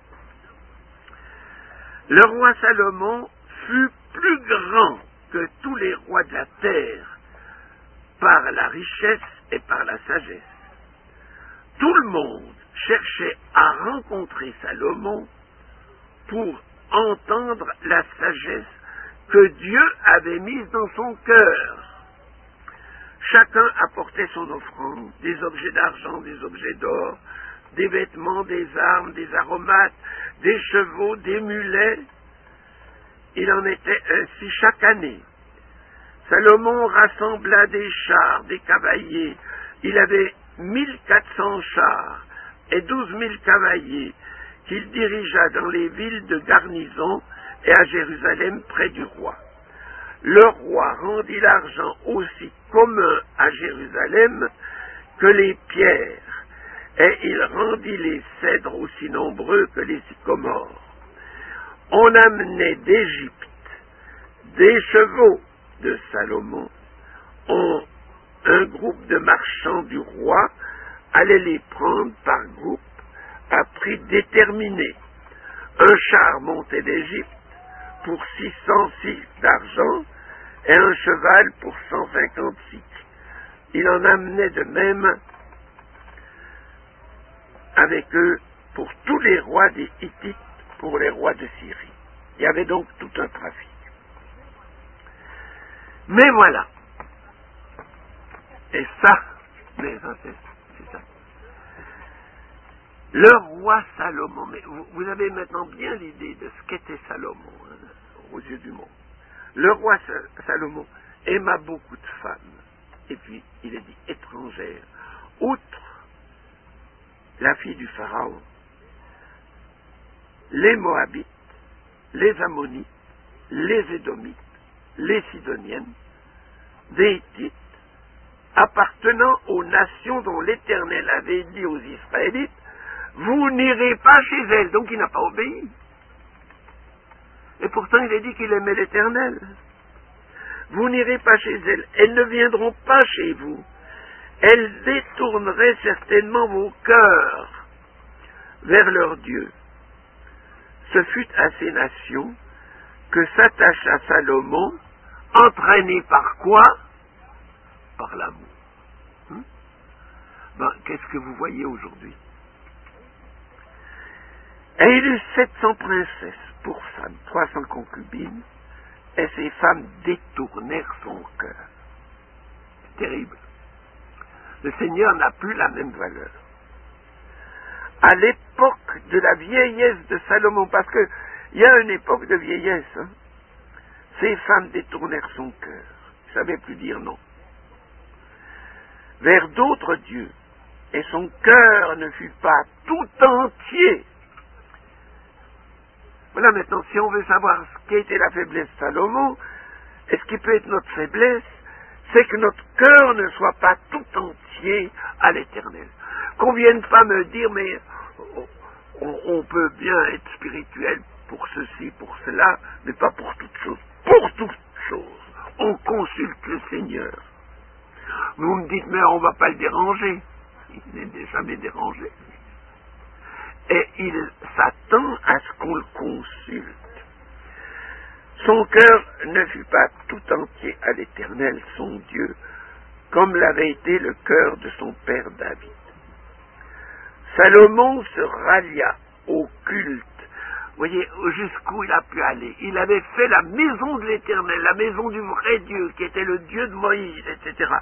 Le roi Salomon fut plus grand que tous les rois de la terre par la richesse et par la sagesse. Tout le monde cherchait à rencontrer Salomon pour entendre la sagesse que Dieu avait mise dans son cœur. Chacun apportait son offrande, des objets d'argent, des objets d'or, des vêtements, des armes, des aromates, des chevaux, des mulets. Il en était ainsi chaque année. Salomon rassembla des chars, des cavaliers. Il avait mille quatre cents chars et douze mille cavaliers qu'il dirigea dans les villes de garnison et à Jérusalem près du roi. Le roi rendit l'argent aussi commun à Jérusalem que les pierres, et il rendit les cèdres aussi nombreux que les sycomores. On amenait d'Égypte des chevaux de Salomon. On, un groupe de marchands du roi allait les prendre par groupe à prix déterminé. Un char montait d'Égypte pour six cents cycles d'argent et un cheval pour cent cinquante cycles. Il en amenait de même avec eux pour tous les rois des Hittites, pour les rois de Syrie. Il y avait donc tout un trafic. Mais voilà. Et ça, mes ancêtres, c'est ça. Le roi Salomon, mais vous, vous avez maintenant bien l'idée de ce qu'était Salomon, hein, aux yeux du monde. Le roi Salomon aima beaucoup de femmes, et puis il est dit étrangères, outre la fille du Pharaon, les Moabites, les Ammonites, les Édomites, les Sidoniennes, des Hittites, appartenant aux nations dont l'Éternel avait dit aux Israélites, vous n'irez pas chez elles. Donc il n'a pas obéi. Et pourtant il a dit qu'il aimait l'Éternel. Vous n'irez pas chez elles. Elles ne viendront pas chez vous. Elles détourneraient certainement vos cœurs vers leur Dieu. Ce fut à ces nations que s'attacha Salomon, entraîné par quoi? Par l'amour. Hum? Ben, qu'est-ce que vous voyez aujourd'hui? Et il eut sept cents princesses pour femmes, trois cents concubines, et ces femmes détournèrent son cœur. C'est terrible. Le Seigneur n'a plus la même valeur. À l'époque de la vieillesse de Salomon, parce que il y a une époque de vieillesse, hein, ces femmes détournèrent son cœur. Il ne savait plus dire non. Vers d'autres dieux, et son cœur ne fut pas tout entier. Voilà maintenant, si on veut savoir ce qu'était la faiblesse de Salomon, Et ce qui peut être notre faiblesse, c'est que notre cœur ne soit pas tout entier à l'Éternel. Qu'on ne vienne pas me dire, mais on, on peut bien être spirituel pour ceci, pour cela, mais pas pour toutes choses. Pour toutes choses, on consulte le Seigneur. Vous me dites, mais on ne va pas le déranger. Il n'est jamais dérangé. Et il s'attend à ce qu'on le consulte. Son cœur ne fut pas tout entier à l'Éternel, son Dieu, comme l'avait été le cœur de son père David. Salomon se rallia au culte. Vous voyez jusqu'où il a pu aller. Il avait fait la maison de l'Éternel, la maison du vrai Dieu, qui était le Dieu de Moïse, et cetera,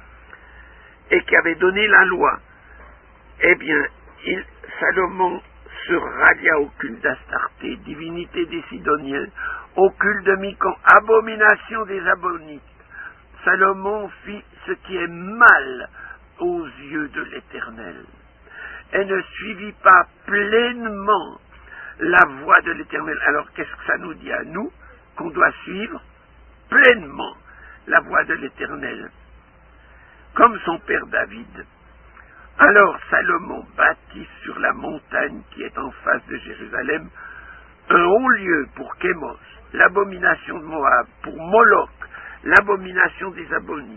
et qui avait donné la loi. Eh bien, il, Salomon se rallia au culte d'Astarté, divinité des Sidoniens, au culte de Micon, abomination des Ammonites. Salomon fit ce qui est mal aux yeux de l'Éternel, et ne suivit pas pleinement la voie de l'Éternel. Alors, qu'est-ce que ça nous dit à nous? Qu'on doit suivre pleinement la voie de l'Éternel, comme son père David. Alors Salomon bâtit sur la montagne qui est en face de Jérusalem un haut lieu pour Kémos, l'abomination de Moab, pour Moloch, l'abomination des Ammonites.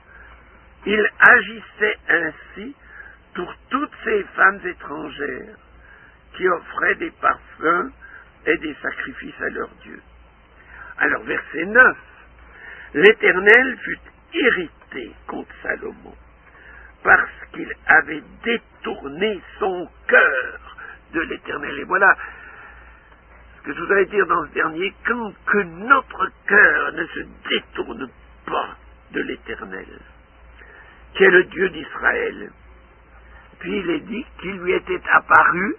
Il agissait ainsi pour toutes ces femmes étrangères qui offraient des parfums et des sacrifices à leur Dieu. Alors verset neuf, l'Éternel fut irrité contre Salomon, parce qu'il avait détourné son cœur de l'Éternel. Et voilà ce que je voudrais dire dans ce dernier camp, que notre cœur ne se détourne pas de l'Éternel, qui est le Dieu d'Israël. Puis il est dit qu'il lui était apparu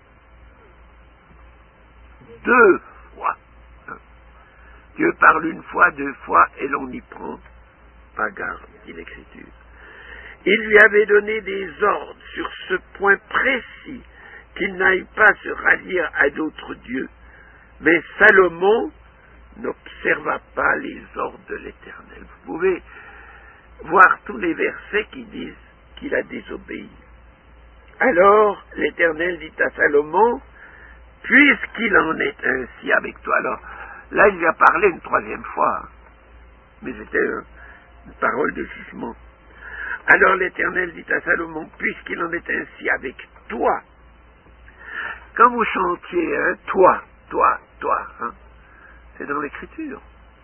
deux fois. Dieu parle une fois, deux fois, et l'on y prend pas garde, dit l'Écriture. Il lui avait donné des ordres sur ce point précis, qu'il n'aille pas se rallier à d'autres dieux. Mais Salomon n'observa pas les ordres de l'Éternel. Vous pouvez voir tous les versets qui disent qu'il a désobéi. Alors l'Éternel dit à Salomon, puisqu'il en est ainsi avec toi. Alors là, il lui a parlé une troisième fois, mais c'était une parole de jugement. Alors l'Éternel dit à Salomon, puisqu'il en est ainsi avec toi. Quand vous chantiez, hein, toi, toi, toi, hein, c'est dans l'Écriture.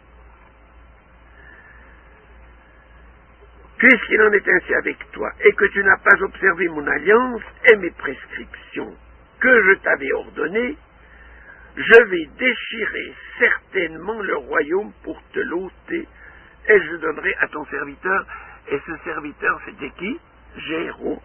Puisqu'il en est ainsi avec toi, et que tu n'as pas observé mon alliance et mes prescriptions que je t'avais ordonnées, je vais déchirer certainement le royaume pour te l'ôter, et je donnerai à ton serviteur. Et ce serviteur, c'était qui? Jéroboam.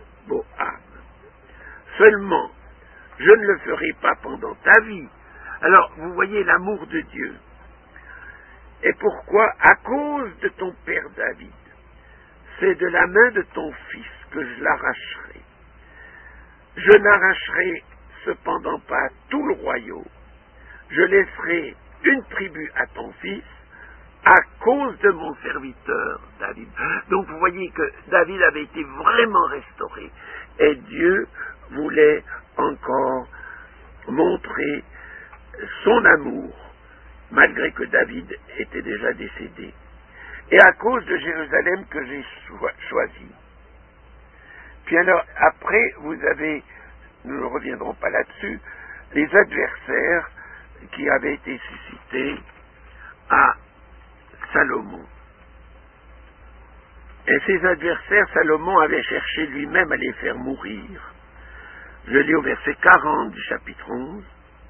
Seulement, je ne le ferai pas pendant ta vie. Alors, vous voyez l'amour de Dieu. Et pourquoi? À cause de ton père David. C'est de la main de ton fils que je l'arracherai. Je n'arracherai cependant pas tout le royaume. Je laisserai une tribu à ton fils, à cause de mon serviteur David. Donc vous voyez que David avait été vraiment restauré. Et Dieu voulait encore montrer son amour, malgré que David était déjà décédé. Et à cause de Jérusalem que j'ai choisi. Puis alors, après, vous avez, nous ne reviendrons pas là-dessus, les adversaires qui avaient été suscités à Salomon. Et ces adversaires, Salomon avait cherché lui-même à les faire mourir. Je lis au verset quarante du chapitre onze.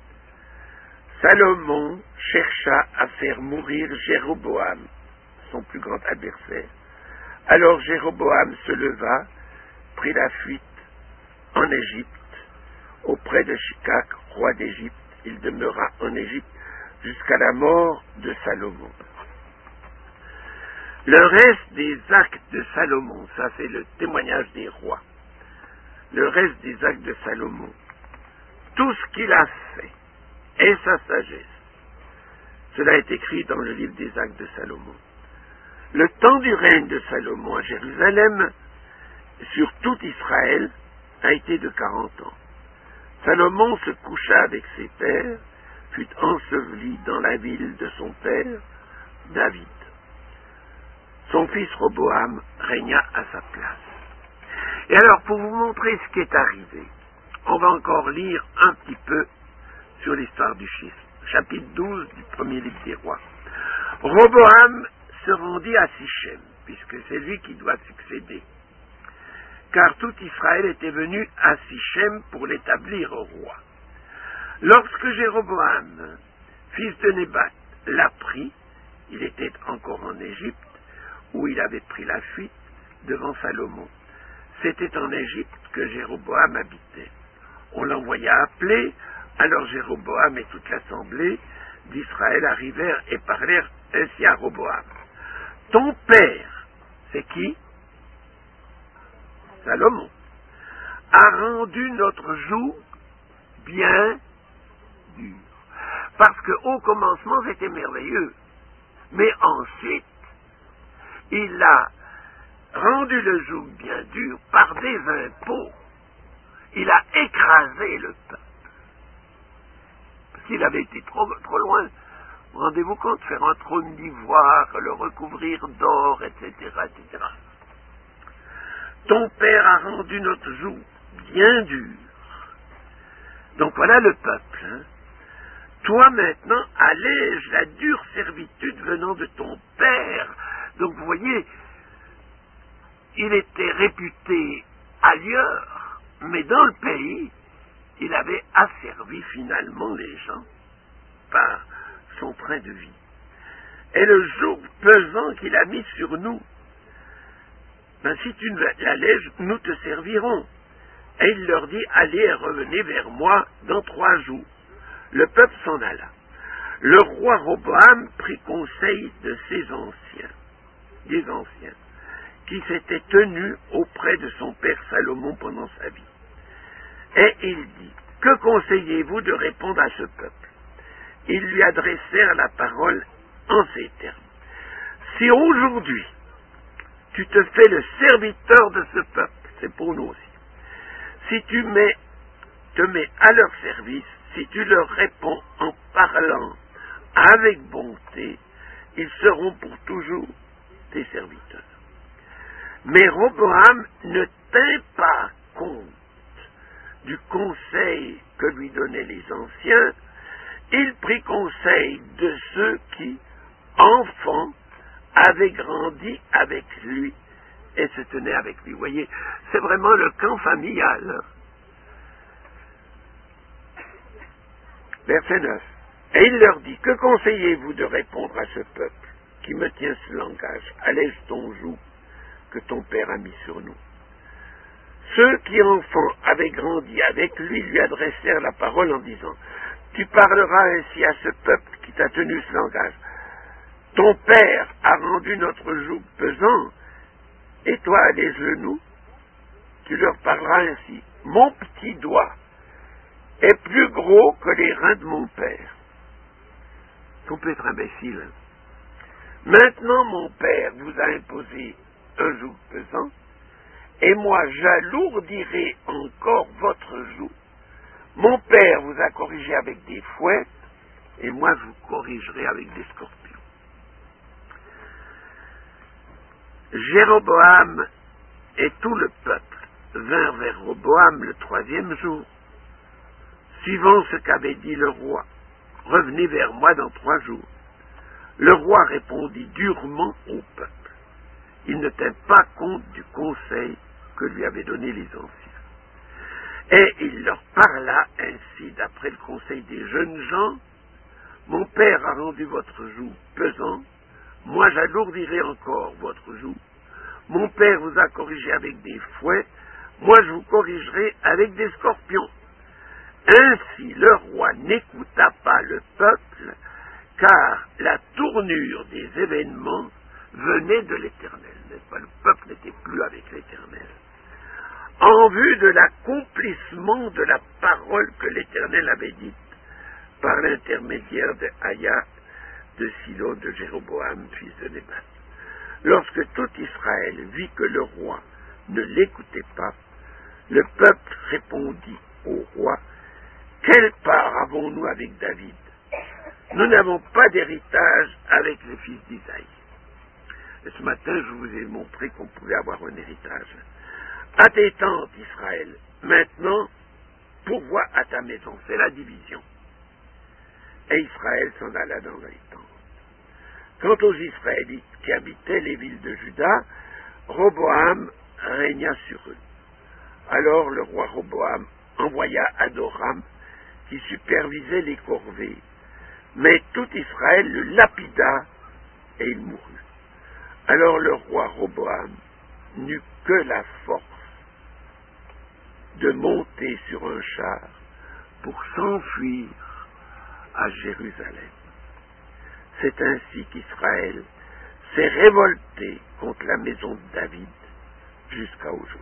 Salomon chercha à faire mourir Jéroboam, son plus grand adversaire. Alors Jéroboam se leva, prit la fuite en Égypte, auprès de Shikak, roi d'Égypte. Il demeura en Égypte jusqu'à la mort de Salomon. Le reste des actes de Salomon, ça c'est le témoignage des rois, le reste des actes de Salomon, tout ce qu'il a fait, et sa sagesse, Cela est écrit dans le livre des Actes de Salomon. Le temps du règne de Salomon à Jérusalem, sur tout Israël, a été de quarante ans. Salomon se coucha avec ses pères, fut enseveli dans la ville de son père, David. Son fils Roboam régna à sa place. Et alors, pour vous montrer ce qui est arrivé, on va encore lire un petit peu sur l'histoire du schisme. Chapitre douze du premier livre des rois. Roboam se rendit à Sichem, puisque c'est lui qui doit succéder. Car tout Israël était venu à Sichem pour l'établir au roi. Lorsque Jéroboam, fils de Nébat, l'apprit, il était encore en Égypte, où il avait pris la fuite devant Salomon. C'était en Égypte que Jéroboam habitait. On l'envoya appeler, alors Jéroboam et toute l'assemblée d'Israël arrivèrent et parlèrent ainsi à Roboam. Ton père, c'est qui? Salomon, a rendu notre joug bien dur. Parce qu'au commencement, c'était merveilleux. Mais ensuite, il a rendu le joug bien dur par des impôts. Il a écrasé le peuple. Parce qu'il avait été trop, trop loin. Rendez-vous compte, faire un trône d'ivoire, le recouvrir d'or, et cetera, et cetera. Ton père a rendu notre joug bien dur. Donc voilà le peuple. Hein. Toi maintenant, allège la dure servitude venant de ton père. Donc vous voyez, il était réputé ailleurs, mais dans le pays, il avait asservi finalement les gens par son train de vie. Et le joug pesant qu'il a mis sur nous, ben, si tu l'allèges, nous te servirons. Et il leur dit, allez et revenez vers moi dans trois jours. Le peuple s'en alla. Le roi Roboam prit conseil de ses anciens, des anciens, qui s'étaient tenus auprès de son père Salomon pendant sa vie. Et il dit, que conseillez-vous de répondre à ce peuple? Ils lui adressèrent la parole en ces termes. Si aujourd'hui, tu te fais le serviteur de ce peuple, c'est pour nous aussi. Si tu mets, te mets à leur service, si tu leur réponds en parlant avec bonté, ils seront pour toujours tes serviteurs. Mais Roboam ne tint pas compte du conseil que lui donnaient les anciens. Il prit conseil de ceux qui, enfants, avaient grandi avec lui et se tenaient avec lui. Vous voyez, c'est vraiment le camp familial. Verset neuf. Et il leur dit, que conseillez-vous de répondre à ce peuple qui me tient ce langage? Allège ton joug que ton père a mis sur nous. Ceux qui, enfants, avaient grandi avec lui, lui adressèrent la parole en disant, tu parleras ainsi à ce peuple qui t'a tenu ce langage. Ton père a rendu notre joug pesant, et toi, allège-le-nous. Tu leur parleras ainsi. Mon petit doigt est plus gros que les reins de mon père. On peut être imbécile. Maintenant, mon père vous a imposé un joug pesant, et moi, j'alourdirai encore votre joug. Mon père vous a corrigé avec des fouets, et moi, je vous corrigerai avec des scorpions. Jéroboam et tout le peuple vinrent vers Roboam le troisième jour, suivant ce qu'avait dit le roi. Revenez vers moi dans trois jours. Le roi répondit durement au peuple. Il ne tint pas compte du conseil que lui avaient donné les anciens. Et il leur parla ainsi, d'après le conseil des jeunes gens. Mon père a rendu votre joug pesant, moi j'alourdirai encore votre joug. Mon père vous a corrigé avec des fouets, moi je vous corrigerai avec des scorpions. Ainsi le roi n'écouta pas le peuple, car la tournure des événements venait de l'Éternel, n'est-ce pas? Le peuple n'était plus avec l'Éternel. En vue de l'accomplissement de la parole que l'Éternel avait dite par l'intermédiaire de Aya, de Silo de Jéroboam, fils de Nébat. Lorsque tout Israël vit que le roi ne l'écoutait pas, le peuple répondit au roi: quelle part avons-nous avec David? Nous n'avons pas d'héritage avec les fils d'Isaïe. Et ce matin, je vous ai montré qu'on pouvait avoir un héritage. À tes tentes, Israël, maintenant, pourvois à ta maison. C'est la division. Et Israël s'en alla dans les tentes. Quant aux Israélites qui habitaient les villes de Juda, Roboam régna sur eux. Alors le roi Roboam envoya Adoram, qui supervisait les corvées. Mais tout Israël le lapida et il mourut. Alors le roi Roboam n'eut que la force de monter sur un char pour s'enfuir à Jérusalem. C'est ainsi qu'Israël s'est révolté contre la maison de David jusqu'à aujourd'hui.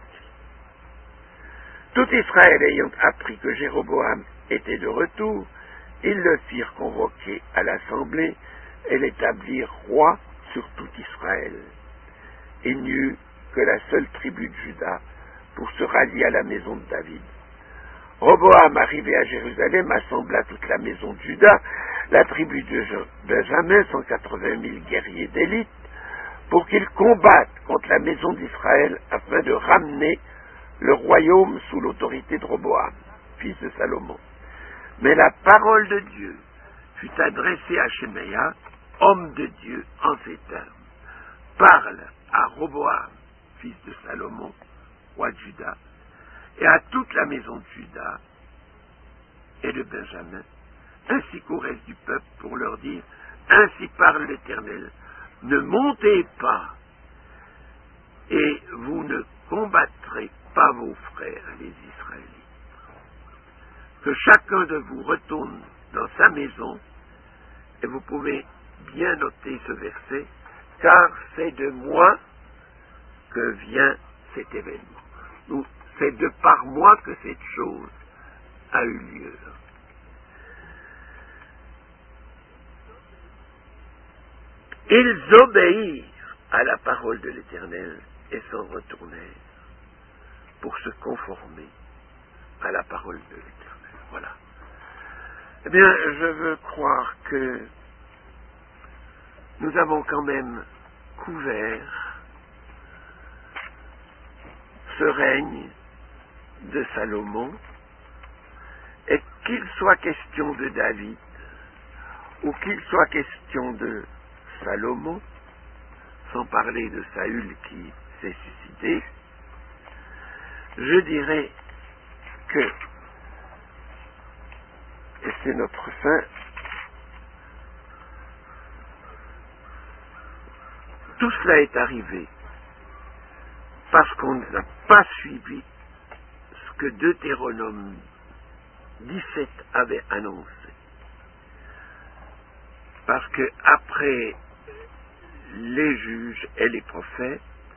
Tout Israël ayant appris que Jéroboam était de retour, ils le firent convoquer à l'assemblée et l'établirent roi sur tout Israël. Il n'y eut que la seule tribu de Juda pour se rallier à la maison de David. Roboam, arrivé à Jérusalem, assembla toute la maison de Juda, la tribu de Benjamin, cent quatre-vingt mille guerriers d'élite, pour qu'ils combattent contre la maison d'Israël afin de ramener le royaume sous l'autorité de Roboam, fils de Salomon. Mais la parole de Dieu fut adressée à Shemaïa, homme de Dieu, en ces termes: parle à Roboam, fils de Salomon, roi de Juda, et à toute la maison de Juda et de Benjamin, ainsi qu'au reste du peuple, pour leur dire: ainsi parle l'Éternel, ne montez pas, et vous ne combattrez pas vos frères, les Israélites. Que chacun de vous retourne dans sa maison, et vous pouvez bien noter ce verset, car c'est de moi que vient cet événement. Donc, c'est de par moi que cette chose a eu lieu. Ils obéirent à la parole de l'Éternel et s'en retournèrent pour se conformer à la parole de l'Éternel. Voilà. Eh bien, je veux croire que nous avons quand même couvert ce règne de Salomon, et qu'il soit question de David ou qu'il soit question de Salomon, sans parler de Saül qui s'est suicidé, je dirais que, et c'est notre fin, tout cela est arrivé parce qu'on n'a pas suivi ce que Deutéronome dix-sept avait annoncé. Parce que après les juges et les prophètes,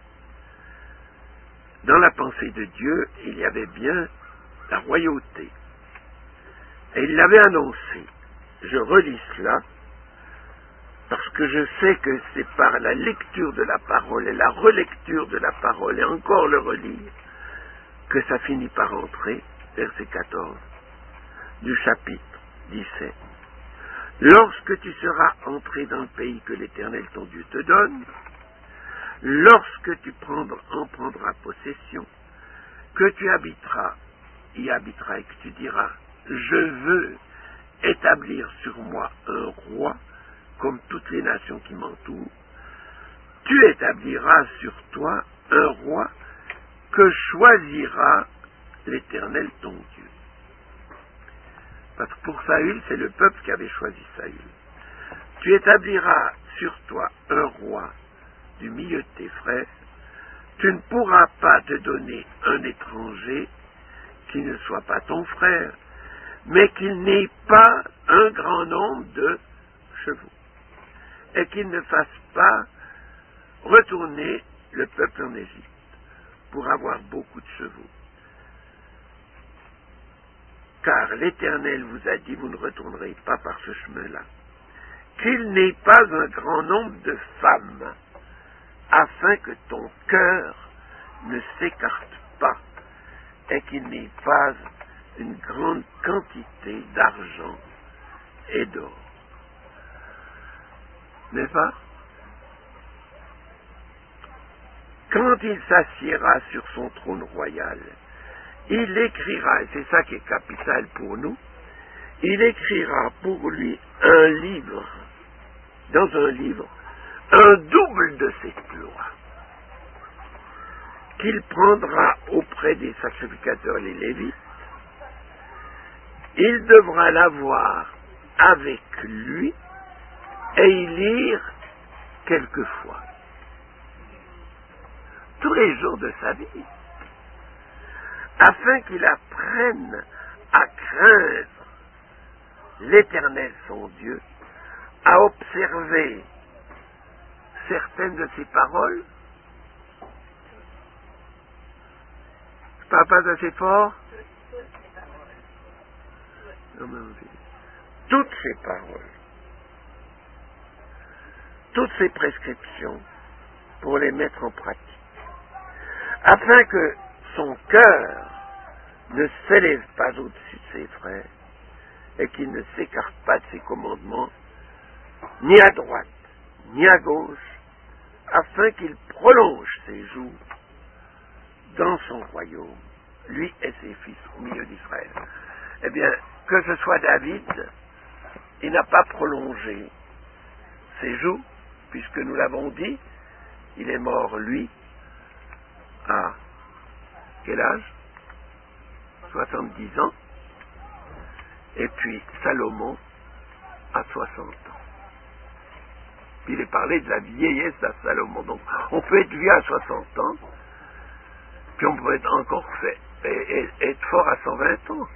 dans la pensée de Dieu, il y avait bien la royauté. Et il l'avait annoncé. Je relis cela parce que je sais que c'est par la lecture de la parole et la relecture de la parole et encore le relire que ça finit par entrer, verset quatorze du chapitre dix-sept. Lorsque tu seras entré dans le pays que l'Éternel ton Dieu te donne, lorsque tu prendras, en prendras possession, que tu habiteras, y habiteras et que tu diras: je veux établir sur moi un roi comme toutes les nations qui m'entourent, tu établiras sur toi un roi que choisira l'Éternel ton Dieu. Parce que pour Saül, c'est le peuple qui avait choisi Saül. Tu établiras sur toi un roi du milieu de tes frères. Tu ne pourras pas te donner un étranger qui ne soit pas ton frère, mais qu'il n'ait pas un grand nombre de chevaux, et qu'il ne fasse pas retourner le peuple en Égypte pour avoir beaucoup de chevaux. Car l'Éternel vous a dit: vous ne retournerez pas par ce chemin-là. qu'il n'ait pas un grand nombre de femmes, afin que ton cœur ne s'écarte pas, et qu'il n'ait pas une grande quantité d'argent et d'or. N'est-ce pas? Quand il s'assiera sur son trône royal, il écrira, et c'est ça qui est capital pour nous, il écrira pour lui un livre, dans un livre, un double de cette loi, qu'il prendra auprès des sacrificateurs les Lévites. Il devra l'avoir avec lui et y lire quelquefois, tous les jours de sa vie, afin qu'il apprenne à craindre l'Éternel son Dieu, à observer certaines de ses paroles. Je parle pas assez fort? Non, mais toutes ces paroles, toutes ces prescriptions, pour les mettre en pratique, afin que son cœur ne s'élève pas au-dessus de ses frères et qu'il ne s'écarte pas de ses commandements, ni à droite, ni à gauche, afin qu'il prolonge ses jours dans son royaume, lui et ses fils au milieu d'Israël. Eh bien, que ce soit David, il n'a pas prolongé ses jours, puisque nous l'avons dit, il est mort, lui, à quel âge? soixante-dix ans. Et puis Salomon à soixante ans. Puis il est parlé de la vieillesse de Salomon. Donc on peut être vieux à soixante ans, puis on peut être encore fait, et, et, être fort à cent vingt ans.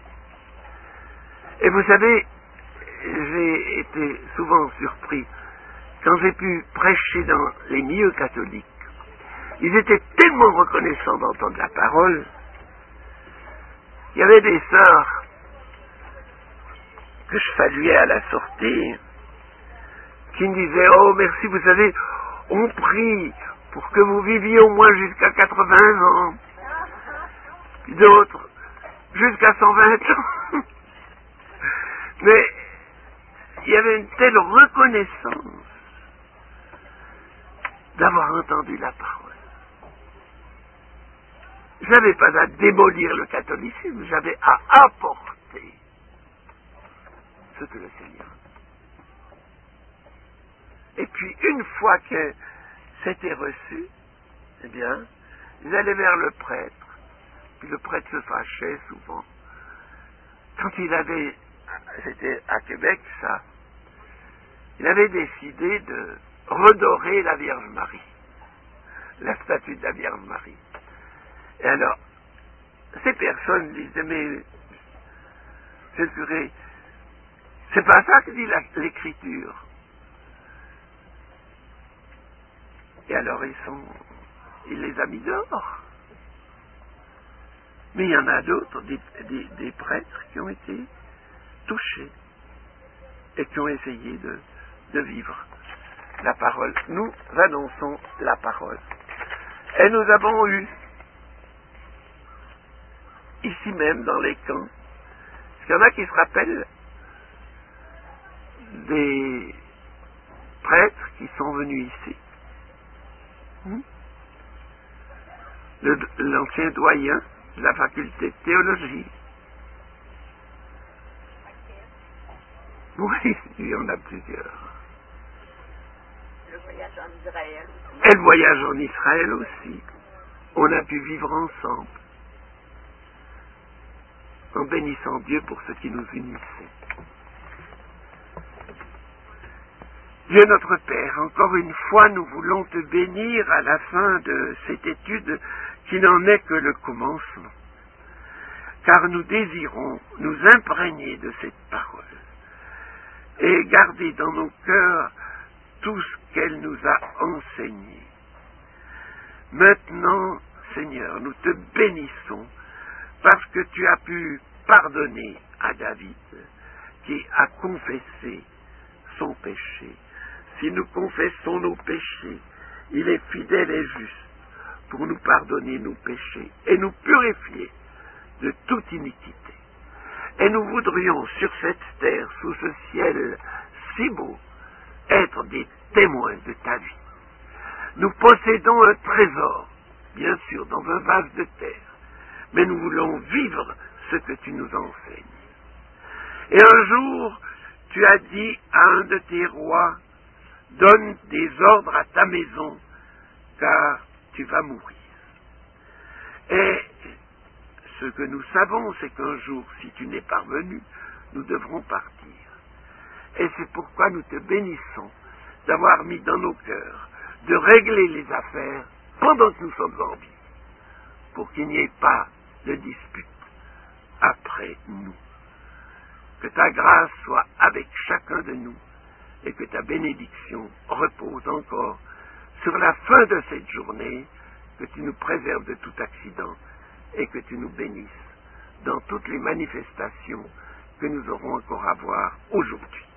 Et vous savez, j'ai été souvent surpris quand j'ai pu prêcher dans les milieux catholiques. Ils étaient tellement reconnaissants d'entendre la parole. Il y avait des sœurs que je saluais à la sortie, qui me disaient, oh merci, vous savez, on prie pour que vous viviez au moins jusqu'à quatre-vingts ans. Puis d'autres, jusqu'à cent vingt ans. Mais il y avait une telle reconnaissance d'avoir entendu la parole. Je n'avais pas à démolir le catholicisme, j'avais à apporter ce que le Seigneur. Et puis, une fois que c'était reçu, eh bien, ils allaient vers le prêtre. Puis le prêtre se fâchait souvent. Quand il avait, c'était à Québec ça, il avait décidé de redorer la Vierge Marie, la statue de la Vierge Marie. Et alors, ces personnes disaient, mais, c'est le curé, c'est pas ça que dit la, l'Écriture. Et alors, ils sont, il les a mis dehors. Mais il y en a d'autres, des, des, des prêtres qui ont été touchés et qui ont essayé de, de vivre la parole. Nous annonçons la parole. Et nous avons eu, ici même, dans les camps, parce qu'il y en a qui se rappellent des prêtres qui sont venus ici. Hmm? Le, l'ancien doyen de la faculté de théologie. Oui, il y en a plusieurs. Le voyage en Israël aussi. Et le voyage en Israël aussi. On a pu vivre ensemble, en bénissant Dieu pour ce qui nous unissait. Dieu notre Père, encore une fois, nous voulons te bénir à la fin de cette étude qui n'en est que le commencement, car nous désirons nous imprégner de cette parole et garder dans nos cœurs tout ce qu'elle nous a enseigné. Maintenant, Seigneur, nous te bénissons parce que tu as pu pardonner à David qui a confessé sans péché. Si nous confessons nos péchés, il est fidèle et juste pour nous pardonner nos péchés et nous purifier de toute iniquité. Et nous voudrions sur cette terre, sous ce ciel si beau, être des témoins de ta vie. Nous possédons un trésor, bien sûr, dans un vase de terre, mais nous voulons vivre ce que tu nous enseignes. Et un jour, tu as dit à un de tes rois, donne des ordres à ta maison, car tu vas mourir. Et ce que nous savons, c'est qu'un jour, si tu n'es pas venu, nous devrons partir. Et c'est pourquoi nous te bénissons d'avoir mis dans nos cœurs de régler les affaires pendant que nous sommes en vie, pour qu'il n'y ait pas de dispute après nous. Que ta grâce soit avec chacun de nous et que ta bénédiction repose encore sur la fin de cette journée, que tu nous préserves de tout accident et que tu nous bénisses dans toutes les manifestations que nous aurons encore à voir aujourd'hui.